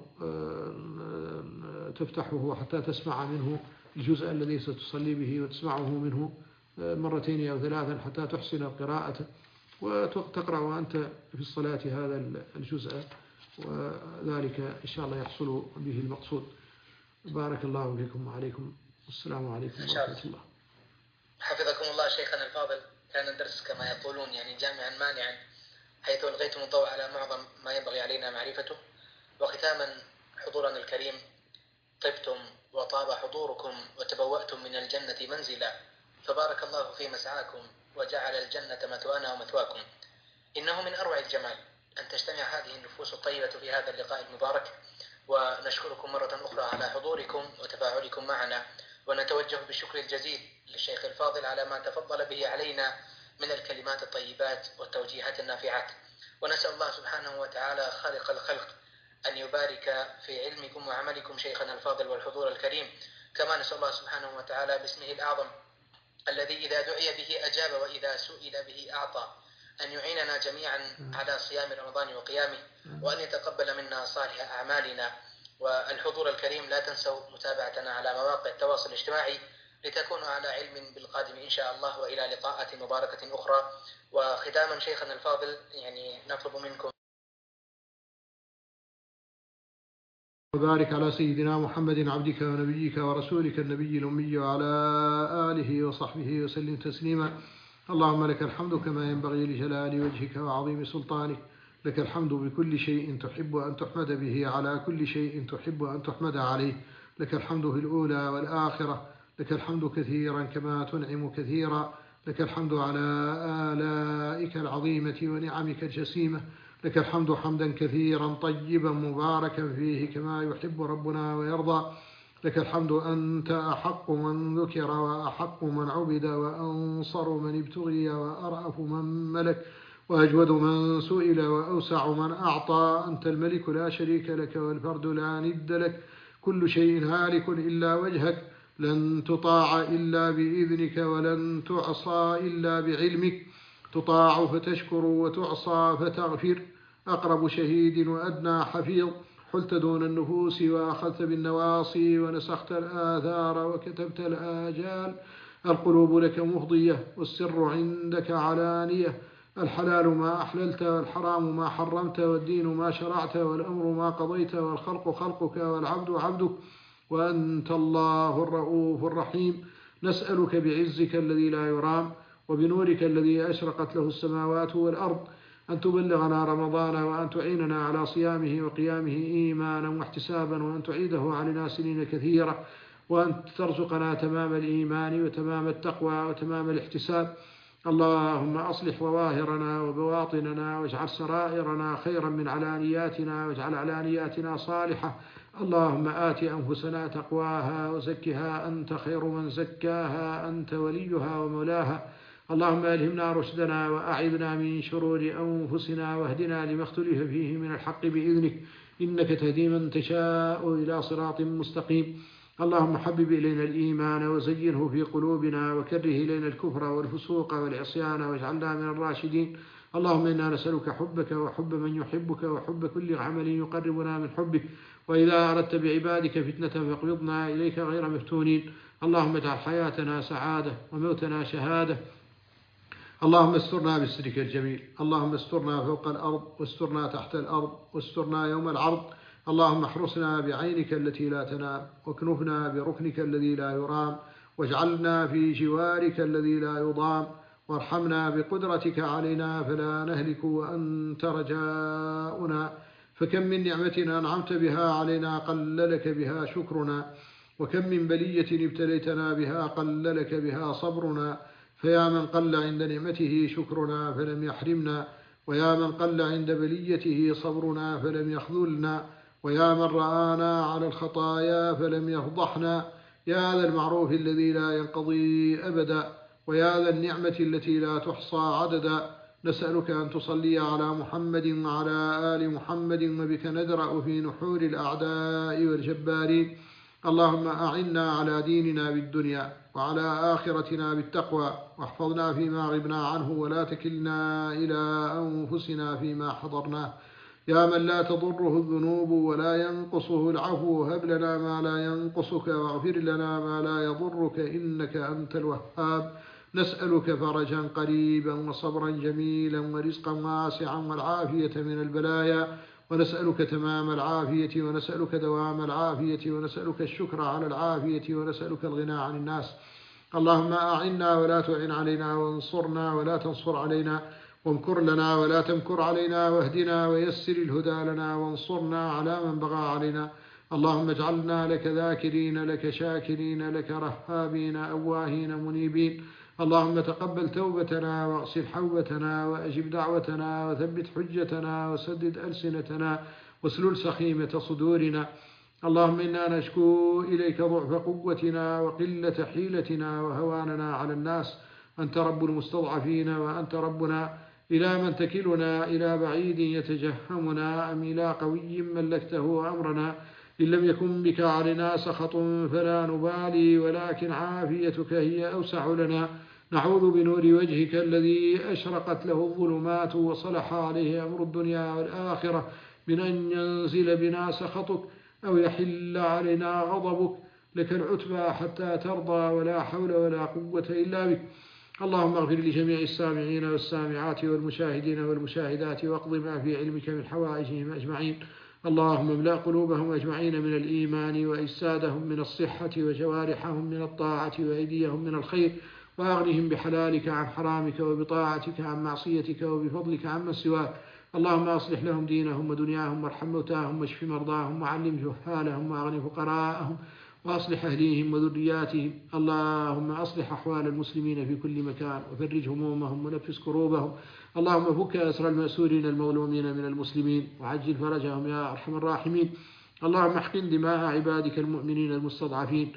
تفتحه حتى تسمع منه الجزء الذي ستصلي به وتسمعه منه مرتين أو ثلاثا حتى تحسن القراءة وتقرأ وأنت في الصلاة هذا الجزء، وذلك إن شاء الله يحصل به المقصود. بارك الله فيكم وعليكم. السلام عليكم ورحمة الله. حفظكم الله شيخنا الفاضل. كان الدرس كما يقولون يعني جامعا مانعا، حيث ألغيتم الضوء على معظم ما ينبغي علينا معرفته. وختاما حضورنا الكريم، طبتم وطاب حضوركم وتبوأتم من الجنة منزلا، فبارك الله في مسعاكم وجعل الجنة مثوانا ومثواكم. إنه من أروع الجمال أن تجتمع هذه النفوس الطيبة في هذا اللقاء المبارك، ونشكركم مرة أخرى على حضوركم وتفاعلكم معنا، ونتوجه بالشكر الجزيل للشيخ الفاضل على ما تفضل به علينا من الكلمات الطيبات والتوجيهات النافعات. ونسأل الله سبحانه وتعالى خالق الخلق أن يبارك في علمكم وعملكم شيخنا الفاضل والحضور الكريم، كما نسأل الله سبحانه وتعالى باسمه الأعظم الذي إذا دعي به أجاب وإذا سئل به أعطى أن يعيننا جميعا على صيام رمضان وقيامه، وأن يتقبل منا صالح أعمالنا. والحضور الكريم لا تنسوا متابعتنا على مواقع التواصل الاجتماعي لتكونوا على علم بالقادم إن شاء الله، وإلى لقاءات مباركة أخرى. وختاما شيخنا الفاضل يعني نطلب منكم وبارك على سيدنا محمد عبدك ونبيك ورسولك النبي الأمي وعلى آله وصحبه وسلم تسليما. اللهم لك الحمد كما ينبغي لجلال وجهك وعظيم سلطانك. لك الحمد بكل شيء تحب أن تحمد به على كل شيء تحب أن تحمد عليه. لك الحمد في الأولى والآخرة. لك الحمد كثيرا كما تنعم كثيرا. لك الحمد على آلائك العظيمة ونعمك الجسيمة. لك الحمد حمدا كثيرا طيبا مباركا فيه كما يحب ربنا ويرضى. لك الحمد أنت أحق من ذكر وأحق من عبد وأنصر من ابتغي وأرأف من ملك وأجود من سئل وأوسع من أعطى. أنت الملك لا شريك لك والفرد لا ند لك. كل شيء هالك إلا وجهك، لن تطاع إلا بإذنك ولن تعصى إلا بعلمك، تطاع فتشكر وتعصى فتغفر، أقرب شهيد وأدنى حفيظ، حلت دون النفوس وأخذت بالنواصي ونسخت الآثار وكتبت الآجال، القلوب لك مفضية والسر عندك علانية، الحلال ما أحللت والحرام ما حرمت والدين ما شرعت والأمر ما قضيت والخلق خلقك والعبد عبدك، وأنت الله الرؤوف الرحيم. نسألك بعزك الذي لا يرام وبنورك الذي أشرقت له السماوات والأرض أن تبلغنا رمضان وأن تعيننا على صيامه وقيامه إيمانا واحتسابا، وأن تعيده علينا سنين كثيرة، وأن ترزقنا تمام الإيمان وتمام التقوى وتمام الاحتساب. اللهم أصلح ظواهرنا وبواطننا واجعل سرائرنا خيرا من علانياتنا واجعل علانياتنا صالحة. اللهم آت أنفسنا تقواها وزكها أنت خير من زكاها أنت وليها ومولاها. اللهم ألهمنا رشدنا وأعذنا من شرور أنفسنا واهدنا لما اختلف فيه من الحق بإذنك، إنك تهدي من تشاء إلى صراط مستقيم. اللهم حبب إلينا الإيمان وزينه في قلوبنا وكره إلينا الكفر والفسوق والعصيان واجعلنا من الراشدين. اللهم إنا نسألك حبك وحب من يحبك وحب كل عمل يقربنا من حبك، وإذا أردت بعبادك فتنة فاقبضنا إليك غير مفتونين. اللهم اجعل حياتنا سعادة وموتنا شهادة. اللهم استرنا بسترك الجميل، اللهم استرنا فوق الأرض واسترنا تحت الأرض واسترنا يوم العرض. اللهم احرسنا بعينك التي لا تنام واكنفنا بركنك الذي لا يرام، واجعلنا في جوارك الذي لا يضام، وارحمنا بقدرتك علينا فلا نهلك وأنت رجاؤنا. فكم من نعمة أنعمت بها علينا قل لك بها شكرنا، وكم من بلية ابتليتنا بها قل لك بها صبرنا. فيا من قل عند نعمته شكرنا فلم يحرمنا، ويا من قل عند بليته صبرنا فلم يخذلنا، ويا من رآنا على الخطايا فلم يفضحنا. يا ذا المعروف الذي لا ينقضي أبدا، ويا ذا النعمة التي لا تحصى عددا، نسألك أن تصلي على محمد وعلى آل محمد، وبك ندرأ في نحور الأعداء والجبارين. اللهم أعنا على ديننا بالدنيا وعلى آخرتنا بالتقوى، واحفظنا فيما غبنا عنه ولا تكلنا إلى أنفسنا فيما حضرناه. يا من لا تضره الذنوب ولا ينقصه العفو، هب لنا ما لا ينقصك واغفر لنا ما لا يضرك إنك أنت الوهاب. نسألك فرجا قريبا وصبرا جميلا ورزقا واسعا والعافية من البلايا، ونسألك تمام العافية، ونسألك دوام العافية، ونسألك الشكر على العافية، ونسألك الغنى عن الناس. اللهم أعنا ولا تعن علينا، وانصرنا ولا تنصر علينا، وامكر لنا ولا تمكر علينا، واهدنا ويسر الهدى لنا، وانصرنا على من بغى علينا. اللهم اجعلنا لك ذاكرين لك شاكرين لك رهابين أواهين منيبين. اللهم تقبل توبتنا واغسل حوبتنا وأجب دعوتنا وثبت حجتنا وسدد ألسنتنا واسلل سخيمة صدورنا. اللهم إنا نشكو إليك ضعف قوتنا وقلة حيلتنا وهواننا على الناس. أنت رب المستضعفين وأنت ربنا، إلى من تكلنا؟ إلى بعيد يتجهمنا أم إلى قوي ملكته أمرنا؟ إن لم يكن بك علينا سخط فلا نبالي، ولكن عافيتك هي أوسع لنا. نعوذ بنور وجهك الذي أشرقت له الظلمات وصلح عليه أمر الدنيا والآخرة من أن ينزل بنا سخطك أو يحل علينا غضبك. لك العتبى حتى ترضى، ولا حول ولا قوة إلا بك. اللهم اغفر لجميع السامعين والسامعات والمشاهدين والمشاهدات، واقض ما في علمك من حوائجهم أجمعين. اللهم املأ قلوبهم أجمعين من الإيمان، وأجسادهم من الصحة، وجوارحهم من الطاعة، وأيديهم من الخير، وأغنهم بحلالك عن حرامك، وبطاعتك عن معصيتك، وبفضلك عمن سواك. اللهم أصلح لهم دينهم ودنياهم، وارحم موتاهم، واشف مرضاهم، وعلم جهالهم، وأغن فقراءهم، وأصلح أهليهم وذرياتهم. اللهم أصلح أحوال المسلمين في كل مكان، وفرج همومهم ونفس كروبهم. اللهم فك أسر المأسورين المظلومين من المسلمين، وعجل فرجهم يا أرحم الراحمين. اللهم احقن دماء عبادك المؤمنين المستضعفين.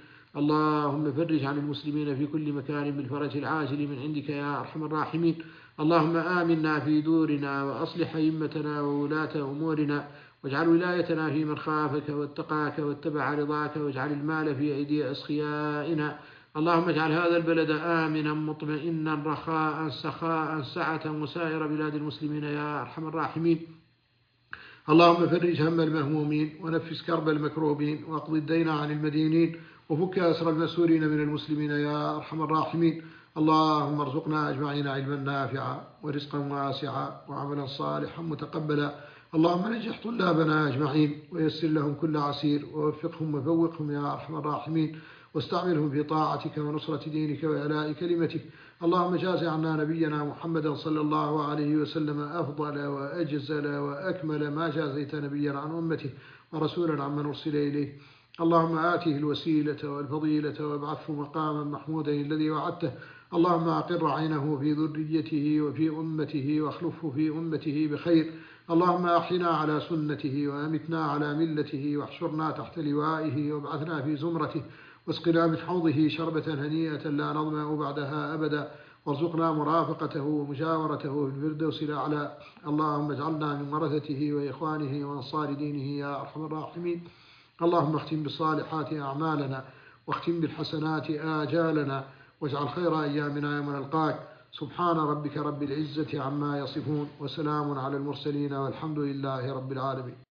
اللهم فرج عن المسلمين في كل مكان بالفرج العاجل من عندك يا أرحم الراحمين. اللهم آمنا في دورنا، وأصلح أئمتنا وولاة أمورنا، واجعل ولايتنا في من خافك واتقاك واتبع رضاك، واجعل المال في أيدي أسخيائنا. اللهم اجعل هذا البلد آمنا مطمئنا رخاء سخاء سعة وسائر بلاد المسلمين يا أرحم الراحمين. اللهم فرج هم المهمومين ونفس كرب المكروبين واقض الدين عن المدينين وفك أسر المسؤولين من المسلمين يا أرحم الراحمين. اللهم ارزقنا أجمعين علما نافعا ورزقا واسعا وعملا صالحا متقبلا. اللهم نجح طلابنا أجمعين ويسر لهم كل عسير ووفقهم وفوقهم يا أرحم الراحمين، واستعملهم في طاعتك ونصرة دينك وإعلاء كلمتك. اللهم جاز عنا نبينا محمدا صلى الله عليه وسلم أفضل وأجزل وأكمل ما جازيت نبيا عن أمته ورسولا عمن أرسل إليه. اللهم آته الوسيلة والفضيلة وابعثه مقاما محمودا الذي وعدته. اللهم أقر عينه في ذريته وفي أمته واخلفه في أمته بخير. اللهم أحينا على سنته وأمتنا على ملته واحشرنا تحت لوائه وابعثنا في زمرته واسقنا من حوضه شربة هنيئة لا نظمأ بعدها أبدا، وارزقنا مرافقته ومجاورته في الفردوس الأعلى. اللهم اجعلنا من ورثته وإخوانه وأنصار دينه يا أرحم الراحمين. اللهم اختم بالصالحات أعمالنا واختم بالحسنات آجالنا، واجعل خير أيامنا يوم نلقاك. سبحان ربك رب العزة عما يصفون وسلام على المرسلين والحمد لله رب العالمين.